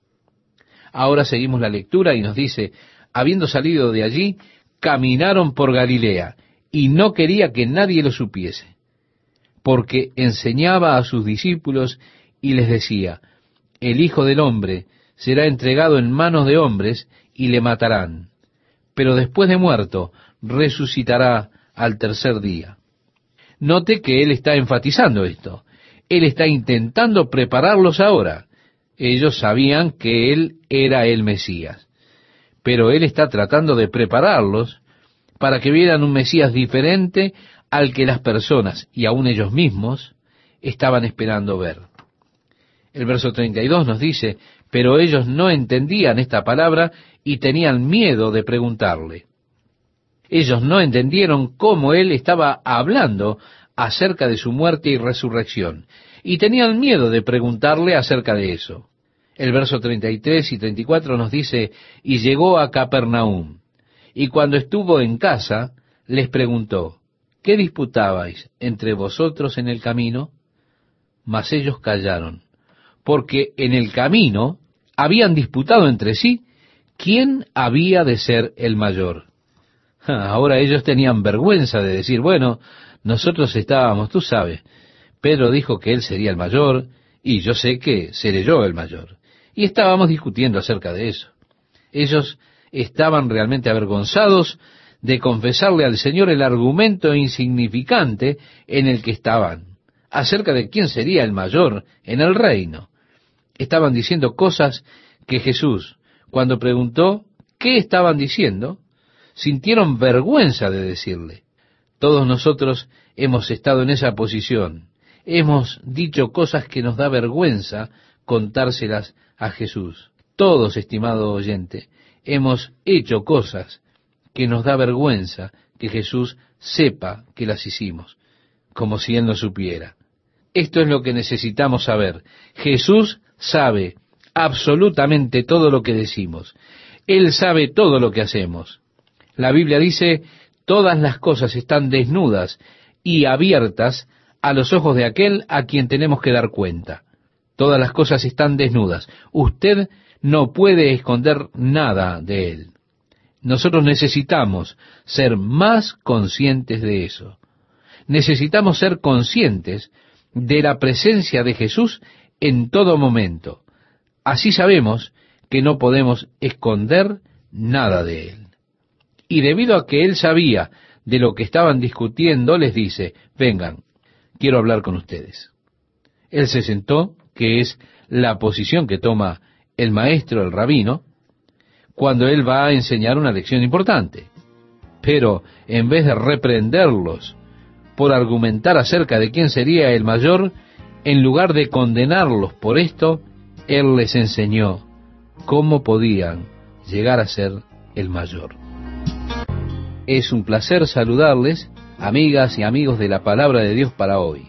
Ahora seguimos la lectura y nos dice: habiendo salido de allí, caminaron por Galilea, y no quería que nadie lo supiese, porque enseñaba a sus discípulos y les decía: el Hijo del Hombre será entregado en manos de hombres y le matarán, pero después de muerto resucitará al tercer día. Note que él está enfatizando esto. Él está intentando prepararlos ahora. Ellos sabían que él era el Mesías, pero él está tratando de prepararlos para que vieran un Mesías diferente al que las personas, y aun ellos mismos, estaban esperando ver. El verso 32 nos dice, pero ellos no entendían esta palabra y tenían miedo de preguntarle. Ellos no entendieron cómo él estaba hablando acerca de su muerte y resurrección, y tenían miedo de preguntarle acerca de eso. El verso 33 y 34 nos dice, y llegó a Capernaum, y cuando estuvo en casa, les preguntó, ¿qué disputabais entre vosotros en el camino? Mas ellos callaron, porque en el camino habían disputado entre sí quién había de ser el mayor. Ahora ellos tenían vergüenza de decir, bueno, nosotros estábamos, tú sabes, Pedro dijo que él sería el mayor, y yo sé que seré yo el mayor. Y estábamos discutiendo acerca de eso. Ellos estaban realmente avergonzados de confesarle al Señor el argumento insignificante en el que estaban, acerca de quién sería el mayor en el reino. Estaban diciendo cosas que Jesús, cuando preguntó qué estaban diciendo, sintieron vergüenza de decirle. Todos nosotros hemos estado en esa posición. Hemos dicho cosas que nos da vergüenza contárselas a Jesús. Todos, estimado oyente, hemos hecho cosas que nos da vergüenza que Jesús sepa que las hicimos, como si Él no supiera. Esto es lo que necesitamos saber. Jesús sabe absolutamente todo lo que decimos. Él sabe todo lo que hacemos. La Biblia dice, todas las cosas están desnudas y abiertas a los ojos de aquel a quien tenemos que dar cuenta. Todas las cosas están desnudas. Usted no puede esconder nada de él. Nosotros necesitamos ser más conscientes de eso. Necesitamos ser conscientes de la presencia de Jesús en todo momento. Así sabemos que no podemos esconder nada de él. Y debido a que él sabía de lo que estaban discutiendo, les dice, vengan, quiero hablar con ustedes. Él se sentó, que es la posición que toma el maestro, el rabino, cuando él va a enseñar una lección importante. Pero en vez de reprenderlos por argumentar acerca de quién sería el mayor, en lugar de condenarlos por esto, él les enseñó cómo podían llegar a ser el mayor. Es un placer saludarles, amigas y amigos de la Palabra de Dios para hoy.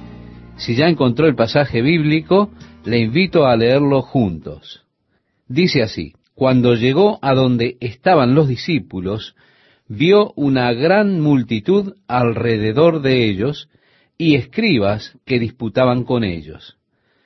Si ya encontró el pasaje bíblico, le invito a leerlo juntos. Dice así, cuando llegó a donde estaban los discípulos, vio una gran multitud alrededor de ellos y escribas que disputaban con ellos.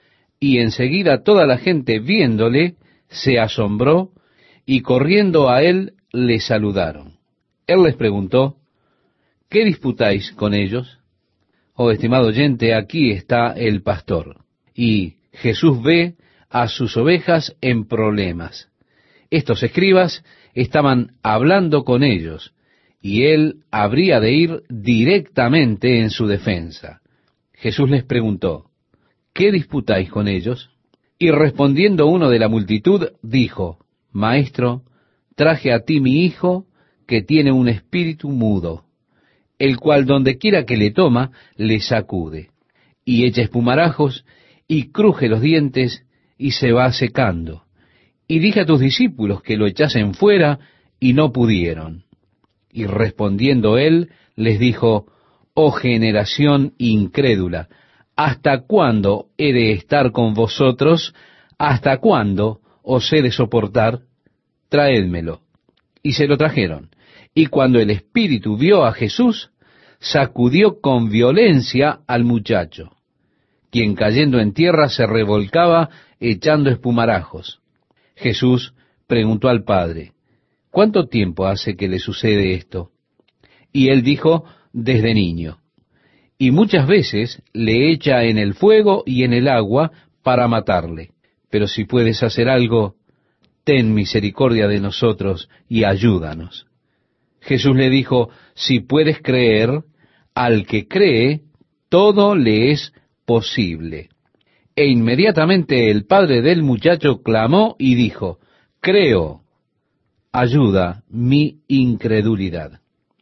Y enseguida toda la gente viéndole se asombró y corriendo a él le saludaron. Él les preguntó, ¿qué disputáis con ellos? Oh, estimado oyente, aquí está el pastor. Y Jesús ve a sus ovejas en problemas. Estos escribas estaban hablando con ellos, y él habría de ir directamente en su defensa. Jesús les preguntó, ¿qué disputáis con ellos? Y respondiendo uno de la multitud, dijo, Maestro, traje a ti mi hijo, que tiene un espíritu mudo, el cual donde quiera que le toma, le sacude, y echa espumarajos, y cruje los dientes, y se va secando. Y dije a tus discípulos que lo echasen fuera, y no pudieron. Y respondiendo él, les dijo, Oh generación incrédula, ¿hasta cuándo he de estar con vosotros? ¿Hasta cuándo os he de soportar? Traédmelo. Y se lo trajeron. Y cuando el espíritu vio a Jesús, sacudió con violencia al muchacho, quien cayendo en tierra se revolcaba echando espumarajos. Jesús preguntó al padre, ¿cuánto tiempo hace que le sucede esto? Y él dijo, desde niño. Y muchas veces le echa en el fuego y en el agua para matarle. Pero si puedes hacer algo, ten misericordia de nosotros y ayúdanos. Jesús le dijo, si puedes creer, al que cree, todo le es posible. E inmediatamente el padre del muchacho clamó y dijo, creo, ayuda mi incredulidad.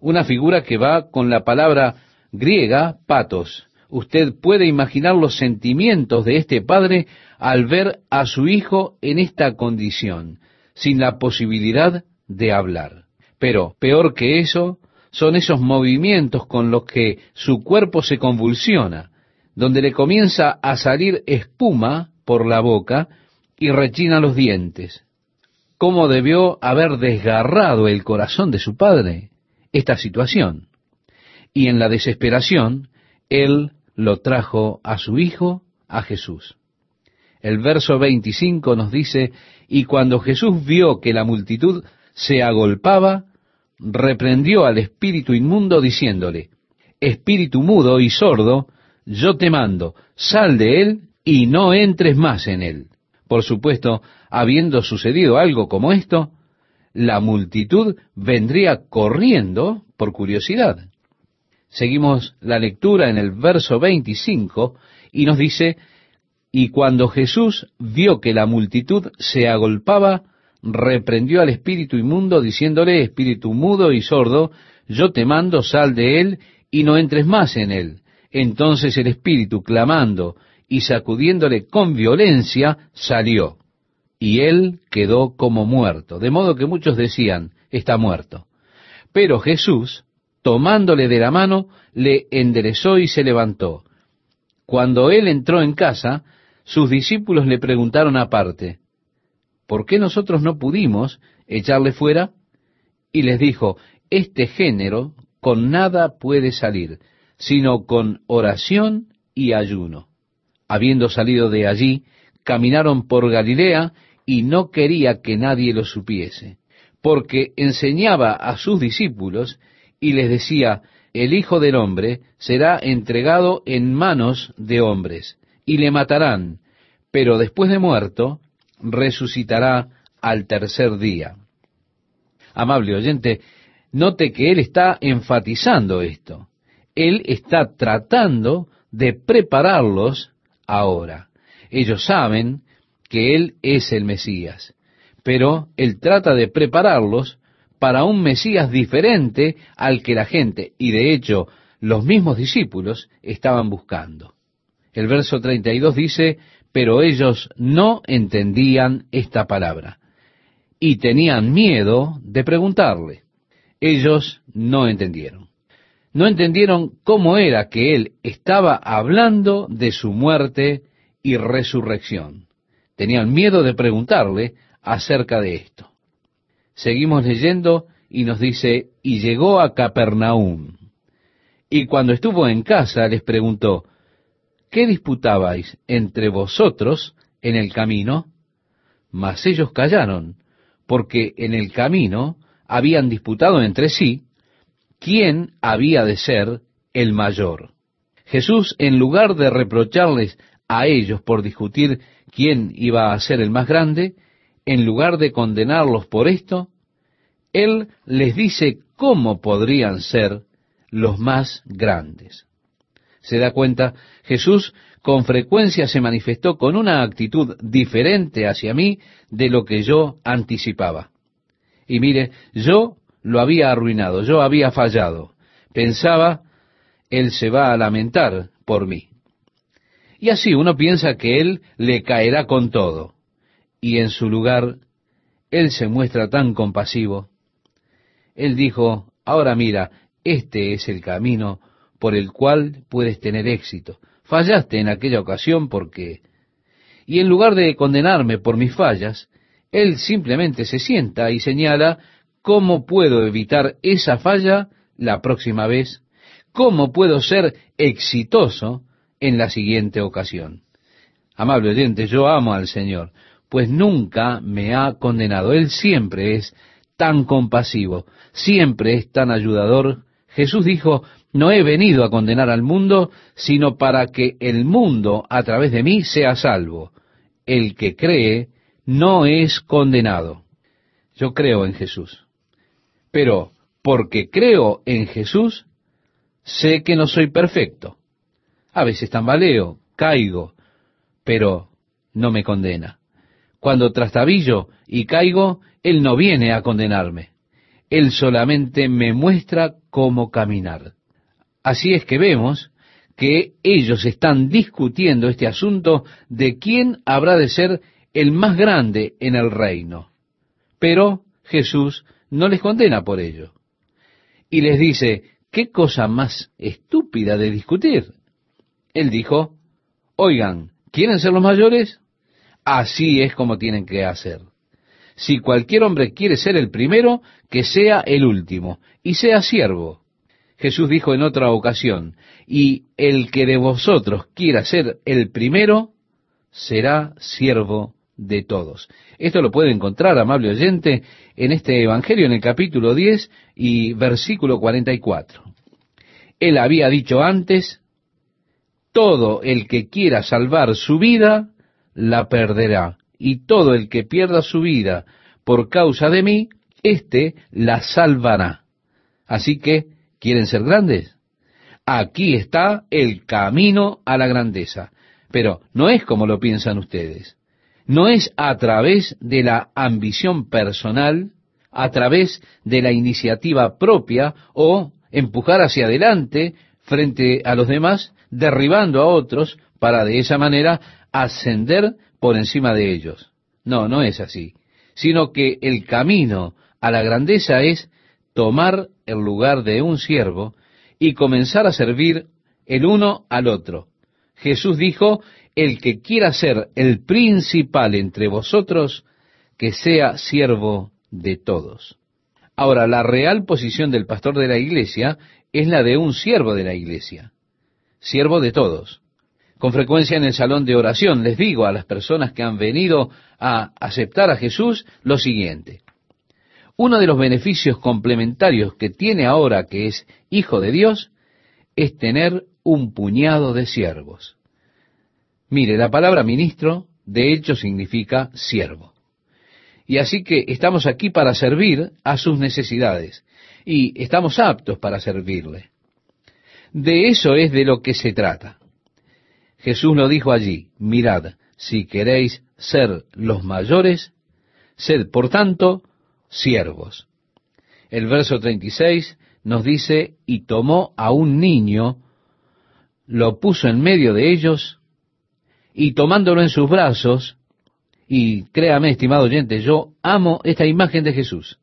una figura que va con la palabra griega, patos. Usted puede imaginar los sentimientos de este padre al ver a su hijo en esta condición, sin la posibilidad de hablar. Pero peor que eso, son esos movimientos con los que su cuerpo se convulsiona, donde le comienza a salir espuma por la boca y rechina los dientes. ¿Cómo debió haber desgarrado el corazón de su padre esta situación? Y en la desesperación, él lo trajo a su hijo, a Jesús. El verso 25 nos dice, y cuando Jesús vio que la multitud se agolpaba, reprendió al espíritu inmundo diciéndole, espíritu mudo y sordo, yo te mando, sal de él y no entres más en él. Por supuesto, habiendo sucedido algo como esto, la multitud vendría corriendo por curiosidad. Seguimos la lectura en el verso 25 y nos dice, y cuando Jesús vio que la multitud se agolpaba, reprendió al espíritu inmundo, diciéndole, espíritu mudo y sordo, yo te mando, sal de él y no entres más en él. Entonces el espíritu, clamando y sacudiéndole con violencia, salió. Y él quedó como muerto, de modo que muchos decían, está muerto. Pero Jesús, tomándole de la mano, le enderezó y se levantó. Cuando él entró en casa, sus discípulos le preguntaron aparte, ¿por qué nosotros no pudimos echarle fuera? Y les dijo, este género con nada puede salir, sino con oración y ayuno. Habiendo salido de allí, caminaron por Galilea, y no quería que nadie lo supiese, porque enseñaba a sus discípulos, y les decía, el Hijo del Hombre será entregado en manos de hombres, y le matarán, pero después de muerto, resucitará al tercer día. Amable oyente, note que él está enfatizando esto. Él está tratando de prepararlos ahora. Ellos saben que él es el Mesías, pero él trata de prepararlos para un Mesías diferente al que la gente, y de hecho los mismos discípulos, estaban buscando. El verso 32 dice, pero ellos no entendían esta palabra, y tenían miedo de preguntarle. Ellos no entendieron. No entendieron cómo era que él estaba hablando de su muerte y resurrección. Tenían miedo de preguntarle acerca de esto. Seguimos leyendo y nos dice, y llegó a Capernaum. Y cuando estuvo en casa les preguntó, ¿qué disputabais entre vosotros en el camino? Mas ellos callaron, porque en el camino habían disputado entre sí quién había de ser el mayor. Jesús, en lugar de reprocharles a ellos por discutir quién iba a ser el más grande, en lugar de condenarlos por esto, él les dice cómo podrían ser los más grandes. ¿Se da cuenta? Jesús con frecuencia se manifestó con una actitud diferente hacia mí de lo que yo anticipaba. Y mire, yo lo había arruinado, yo había fallado. Pensaba, él se va a lamentar por mí. Y así uno piensa que él le caerá con todo. Y en su lugar, él se muestra tan compasivo. Él dijo, ahora mira, este es el camino por el cual puedes tener éxito. Fallaste en aquella ocasión porque... Y en lugar de condenarme por mis fallas, él simplemente se sienta y señala cómo puedo evitar esa falla la próxima vez, cómo puedo ser exitoso en la siguiente ocasión. Amable oyente, yo amo al Señor, pues nunca me ha condenado. Él siempre es tan compasivo, siempre es tan ayudador. Jesús dijo, no he venido a condenar al mundo, sino para que el mundo a través de mí sea salvo. El que cree no es condenado. Yo creo en Jesús. Pero porque creo en Jesús, sé que no soy perfecto. A veces tambaleo, caigo, pero no me condena. Cuando trastabillo y caigo, Él no viene a condenarme. Él solamente me muestra cómo caminar. Así es que vemos que ellos están discutiendo este asunto de quién habrá de ser el más grande en el reino. Pero Jesús no les condena por ello. Y les dice, ¿qué cosa más estúpida de discutir? Él dijo, oigan, ¿quieren ser los mayores? Así es como tienen que hacer. Si cualquier hombre quiere ser el primero, que sea el último, y sea siervo. Jesús dijo en otra ocasión, y el que de vosotros quiera ser el primero, será siervo de todos. Esto lo puede encontrar, amable oyente, en este Evangelio, en el capítulo 10 y versículo 44. Él había dicho antes, todo el que quiera salvar su vida, la perderá, y todo el que pierda su vida por causa de mí, éste la salvará. Así que, ¿quieren ser grandes? Aquí está el camino a la grandeza. Pero no es como lo piensan ustedes. No es a través de la ambición personal, a través de la iniciativa propia o empujar hacia adelante frente a los demás, derribando a otros para de esa manera ascender por encima de ellos. No, no es así. Sino que el camino a la grandeza es tomar el lugar de un siervo y comenzar a servir el uno al otro. Jesús dijo, el que quiera ser el principal entre vosotros, que sea siervo de todos. Ahora, la real posición del pastor de la iglesia es la de un siervo de la iglesia, siervo de todos. Con frecuencia en el salón de oración les digo a las personas que han venido a aceptar a Jesús lo siguiente. Uno de los beneficios complementarios que tiene ahora que es hijo de Dios es tener un puñado de siervos. Mire, la palabra ministro de hecho significa siervo. Y así que estamos aquí para servir a sus necesidades y estamos aptos para servirle. De eso es de lo que se trata. Jesús lo dijo allí, mirad, si queréis ser los mayores, sed por tanto siervos. El verso 36 nos dice, y tomó a un niño, lo puso en medio de ellos, y tomándolo en sus brazos, y créame, estimado oyente, yo amo esta imagen de Jesús.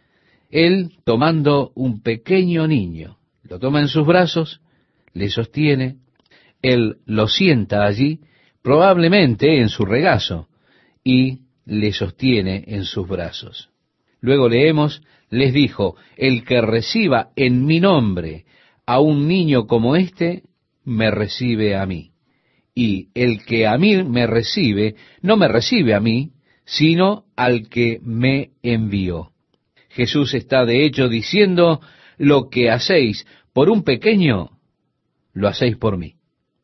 Él tomando un pequeño niño, lo toma en sus brazos, le sostiene, él lo sienta allí, probablemente en su regazo, y le sostiene en sus brazos. Luego leemos, les dijo, el que reciba en mi nombre a un niño como este, me recibe a mí. Y el que a mí me recibe, no me recibe a mí, sino al que me envió. Jesús está de hecho diciendo, lo que hacéis por un pequeño, lo hacéis por mí.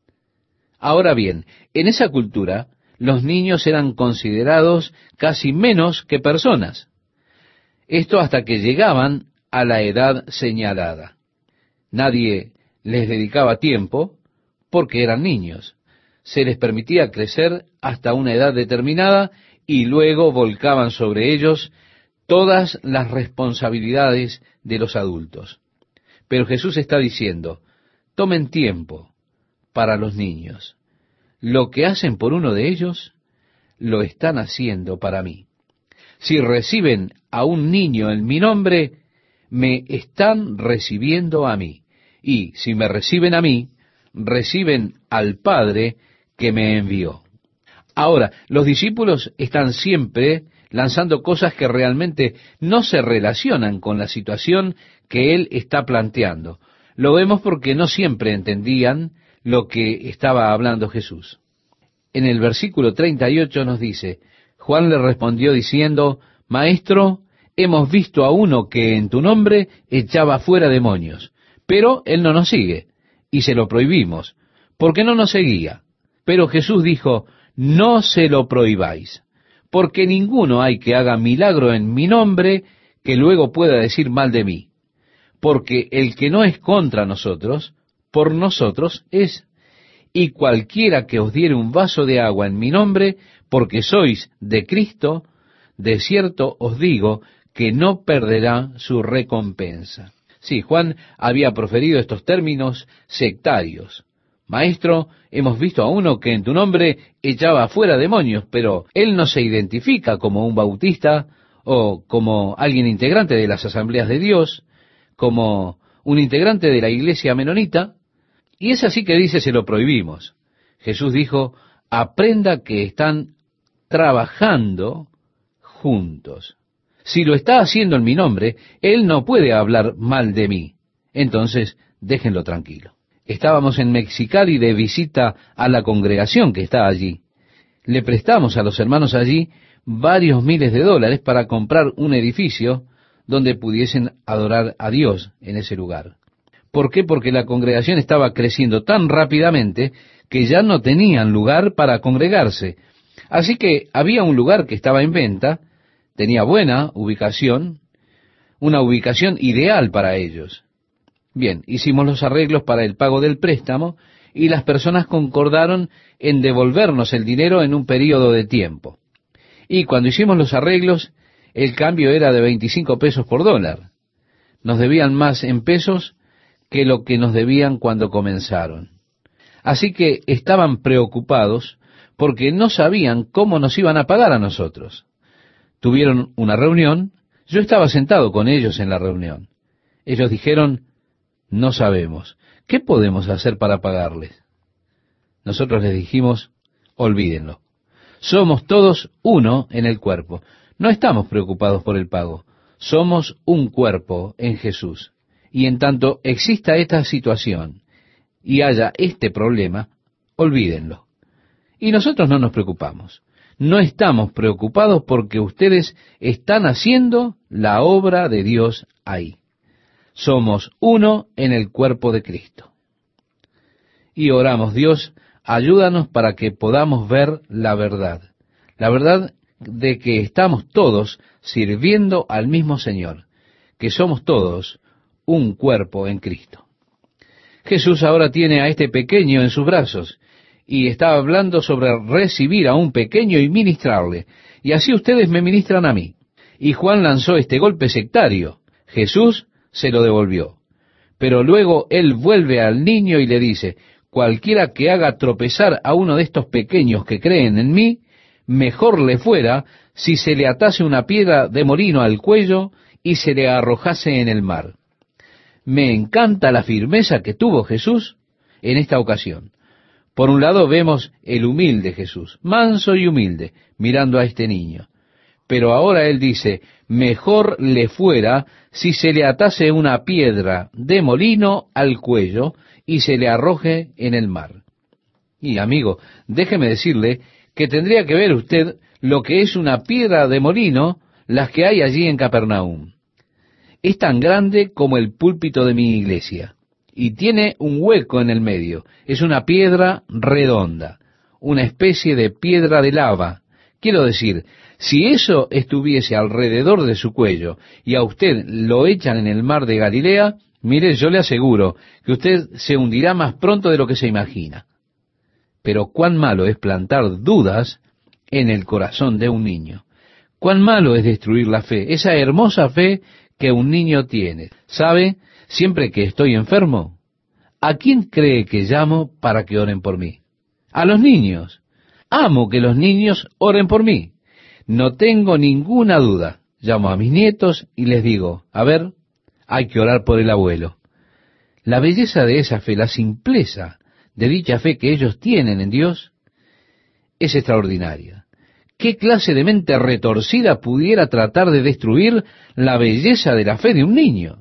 Ahora bien, en esa cultura, los niños eran considerados casi menos que personas. Esto hasta que llegaban a la edad señalada. Nadie les dedicaba tiempo porque eran niños. Se les permitía crecer hasta una edad determinada y luego volcaban sobre ellos todas las responsabilidades de los adultos. Pero Jesús está diciendo, tomen tiempo para los niños. Lo que hacen por uno de ellos, lo están haciendo para mí. Si reciben a un niño en mi nombre, me están recibiendo a mí. Y si me reciben a mí, reciben al Padre que me envió. Ahora, los discípulos están siempre lanzando cosas que realmente no se relacionan con la situación que él está planteando. Lo vemos porque no siempre entendían lo que estaba hablando Jesús. En el versículo 38 nos dice, Juan le respondió diciendo, Maestro, hemos visto a uno que en tu nombre echaba fuera demonios, pero él no nos sigue, y se lo prohibimos, porque no nos seguía. Pero Jesús dijo, no se lo prohibáis, porque ninguno hay que haga milagro en mi nombre que luego pueda decir mal de mí, porque el que no es contra nosotros, por nosotros es. Y cualquiera que os diere un vaso de agua en mi nombre, porque sois de Cristo, de cierto os digo que no perderá su recompensa. Sí, Juan había proferido estos términos sectarios. Maestro, hemos visto a uno que en tu nombre echaba fuera demonios, pero él no se identifica como un bautista o como alguien integrante de las asambleas de Dios, como un integrante de la iglesia menonita, y es así que dice, se lo prohibimos. Jesús dijo, aprenda que están trabajando juntos. Si lo está haciendo en mi nombre, él no puede hablar mal de mí. Entonces, déjenlo tranquilo. Estábamos en Mexicali de visita a la congregación que está allí. Le prestamos a los hermanos allí varios miles de dólares para comprar un edificio donde pudiesen adorar a Dios en ese lugar. ¿Por qué? Porque la congregación estaba creciendo tan rápidamente que ya no tenían lugar para congregarse. Así que había un lugar que estaba en venta, tenía buena ubicación, una ubicación ideal para ellos. Bien, hicimos los arreglos para el pago del préstamo y las personas concordaron en devolvernos el dinero en un período de tiempo. Y cuando hicimos los arreglos, el cambio era de 25 pesos por dólar. Nos debían más en pesos que lo que nos debían cuando comenzaron. Así que estaban preocupados porque no sabían cómo nos iban a pagar a nosotros. Tuvieron una reunión, yo estaba sentado con ellos en la reunión. Ellos dijeron, no sabemos, ¿qué podemos hacer para pagarles? Nosotros les dijimos, olvídenlo. Somos todos uno en el cuerpo. No estamos preocupados por el pago. Somos un cuerpo en Jesús. Y en tanto exista esta situación y haya este problema, olvídenlo. Y nosotros no nos preocupamos. No estamos preocupados porque ustedes están haciendo la obra de Dios ahí. Somos uno en el cuerpo de Cristo. Y oramos, Dios, ayúdanos para que podamos ver la verdad de que estamos todos sirviendo al mismo Señor, que somos todos un cuerpo en Cristo. Jesús ahora tiene a este pequeño en sus brazos y está hablando sobre recibir a un pequeño y ministrarle, y así ustedes me ministran a mí. Y Juan lanzó este golpe sectario. Jesús se lo devolvió. Pero luego él vuelve al niño y le dice, cualquiera que haga tropezar a uno de estos pequeños que creen en mí, mejor le fuera si se le atase una piedra de molino al cuello y se le arrojase en el mar. Me encanta la firmeza que tuvo Jesús en esta ocasión. Por un lado vemos el humilde Jesús, manso y humilde, mirando a este niño. Pero ahora él dice, mejor le fuera si se le atase una piedra de molino al cuello y se le arroje en el mar. Y amigo, déjeme decirle que tendría que ver usted lo que es una piedra de molino, las que hay allí en Capernaum. Es tan grande como el púlpito de mi iglesia, y tiene un hueco en el medio. Es una piedra redonda, una especie de piedra de lava. Quiero decir, si eso estuviese alrededor de su cuello y a usted lo echan en el mar de Galilea, mire, yo le aseguro que usted se hundirá más pronto de lo que se imagina. Pero cuán malo es plantar dudas en el corazón de un niño. Cuán malo es destruir la fe, esa hermosa fe que un niño tiene. ¿Sabe? Siempre que estoy enfermo, ¿a quién cree que llamo para que oren por mí? A los niños. Amo que los niños oren por mí. No tengo ninguna duda. Llamo a mis nietos y les digo, a ver, hay que orar por el abuelo. La belleza de esa fe, la simpleza de dicha fe que ellos tienen en Dios, es extraordinaria. ¿Qué clase de mente retorcida pudiera tratar de destruir la belleza de la fe de un niño?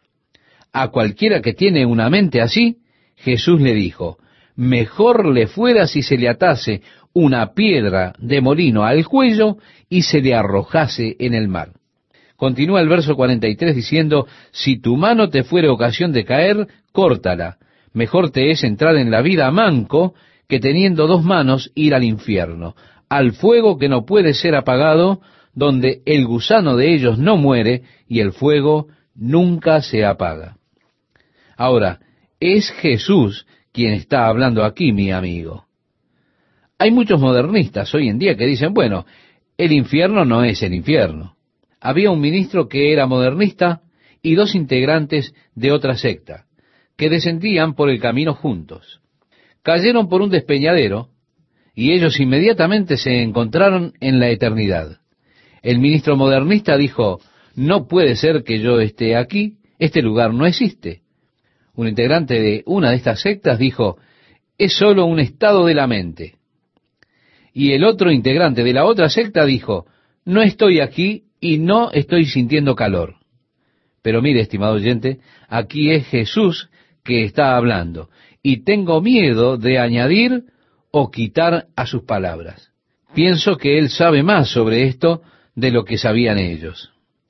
A cualquiera que tiene una mente así, Jesús le dijo, mejor le fuera si se le atase una piedra de molino al cuello y se le arrojase en el mar. Continúa el verso 43 diciendo, si tu mano te fuere ocasión de caer, córtala. Mejor te es entrar en la vida manco que teniendo dos manos ir al infierno, al fuego que no puede ser apagado, donde el gusano de ellos no muere y el fuego nunca se apaga. Ahora, es Jesús quien está hablando aquí, mi amigo. Hay muchos modernistas hoy en día que dicen, bueno, el infierno no es el infierno. Había un ministro que era modernista y 2 integrantes de otra secta, que descendían por el camino juntos. Cayeron por un despeñadero, y ellos inmediatamente se encontraron en la eternidad. El ministro modernista dijo: no puede ser que yo esté aquí, este lugar no existe. Un integrante de una de estas sectas dijo: es solo un estado de la mente. Y el otro integrante de la otra secta dijo: no estoy aquí y no estoy sintiendo calor. Pero mire, estimado oyente, aquí es Jesús que está hablando, y tengo miedo de añadir o quitar a sus palabras. Pienso que Él sabe más sobre esto de lo que sabían ellos.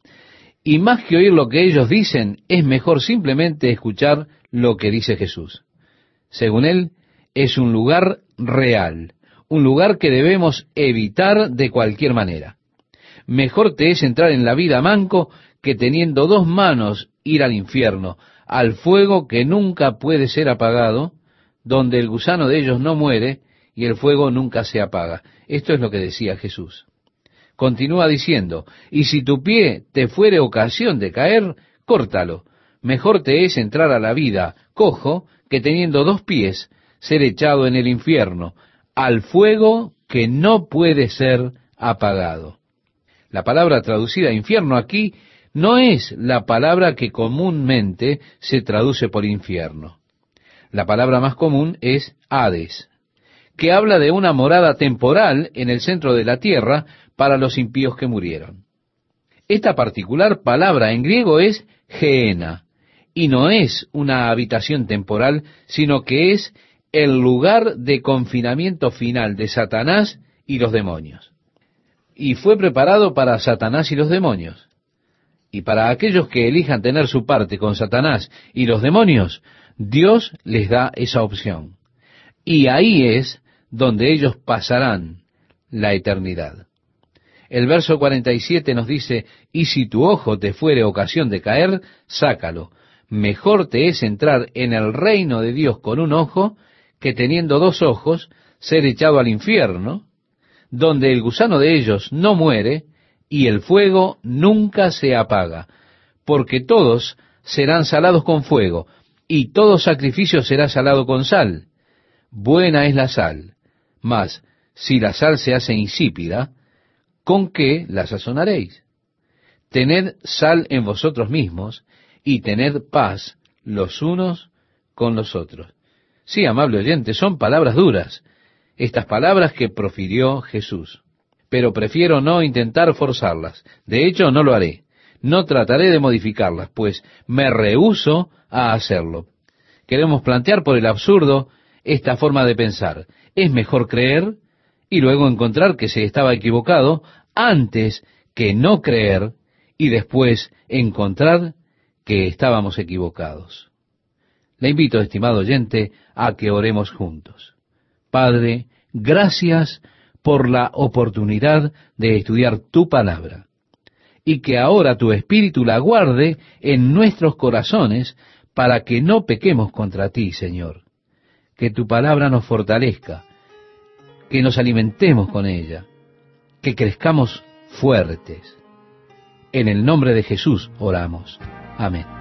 Y más que oír lo que ellos dicen, es mejor simplemente escuchar lo que dice Jesús. Según Él, es un lugar real, un lugar que debemos evitar de cualquier manera. Mejor te es entrar en la vida manco que teniendo 2 manos ir al infierno, al fuego que nunca puede ser apagado, donde el gusano de ellos no muere y el fuego nunca se apaga. Esto es lo que decía Jesús. Continúa diciendo: y si tu pie te fuere ocasión de caer, córtalo. Mejor te es entrar a la vida cojo que teniendo 2 pies ser echado en el infierno, al fuego que no puede ser apagado. La palabra traducida infierno aquí no es la palabra que comúnmente se traduce por infierno. La palabra más común es Hades, que habla de una morada temporal en el centro de la tierra para los impíos que murieron. Esta particular palabra en griego es Gehenna, y no es una habitación temporal, sino que es el lugar de confinamiento final de Satanás y los demonios. Y fue preparado para Satanás y los demonios. Y para aquellos que elijan tener su parte con Satanás y los demonios, Dios les da esa opción. Y ahí es donde ellos pasarán la eternidad. El verso 47 nos dice: y si tu ojo te fuere ocasión de caer, sácalo. Mejor te es entrar en el reino de Dios con un ojo, que teniendo 2 ojos, ser echado al infierno, donde el gusano de ellos no muere, y el fuego nunca se apaga, porque todos serán salados con fuego, y todo sacrificio será salado con sal. Buena es la sal, mas si la sal se hace insípida, ¿con qué la sazonaréis? Tened sal en vosotros mismos, y tened paz los unos con los otros. Sí, amable oyente, son palabras duras, estas palabras que profirió Jesús. Pero prefiero no intentar forzarlas. De hecho, no lo haré. No trataré de modificarlas, pues me rehúso a hacerlo. Queremos plantear por el absurdo esta forma de pensar. Es mejor creer y luego encontrar que se estaba equivocado antes que no creer y después encontrar que estábamos equivocados. Le invito, estimado oyente, a que oremos juntos. Padre, gracias por la oportunidad de estudiar tu palabra, y que ahora tu Espíritu la guarde en nuestros corazones para que no pequemos contra ti, Señor. Que tu palabra nos fortalezca, que nos alimentemos con ella, que crezcamos fuertes. En el nombre de Jesús oramos. Amén.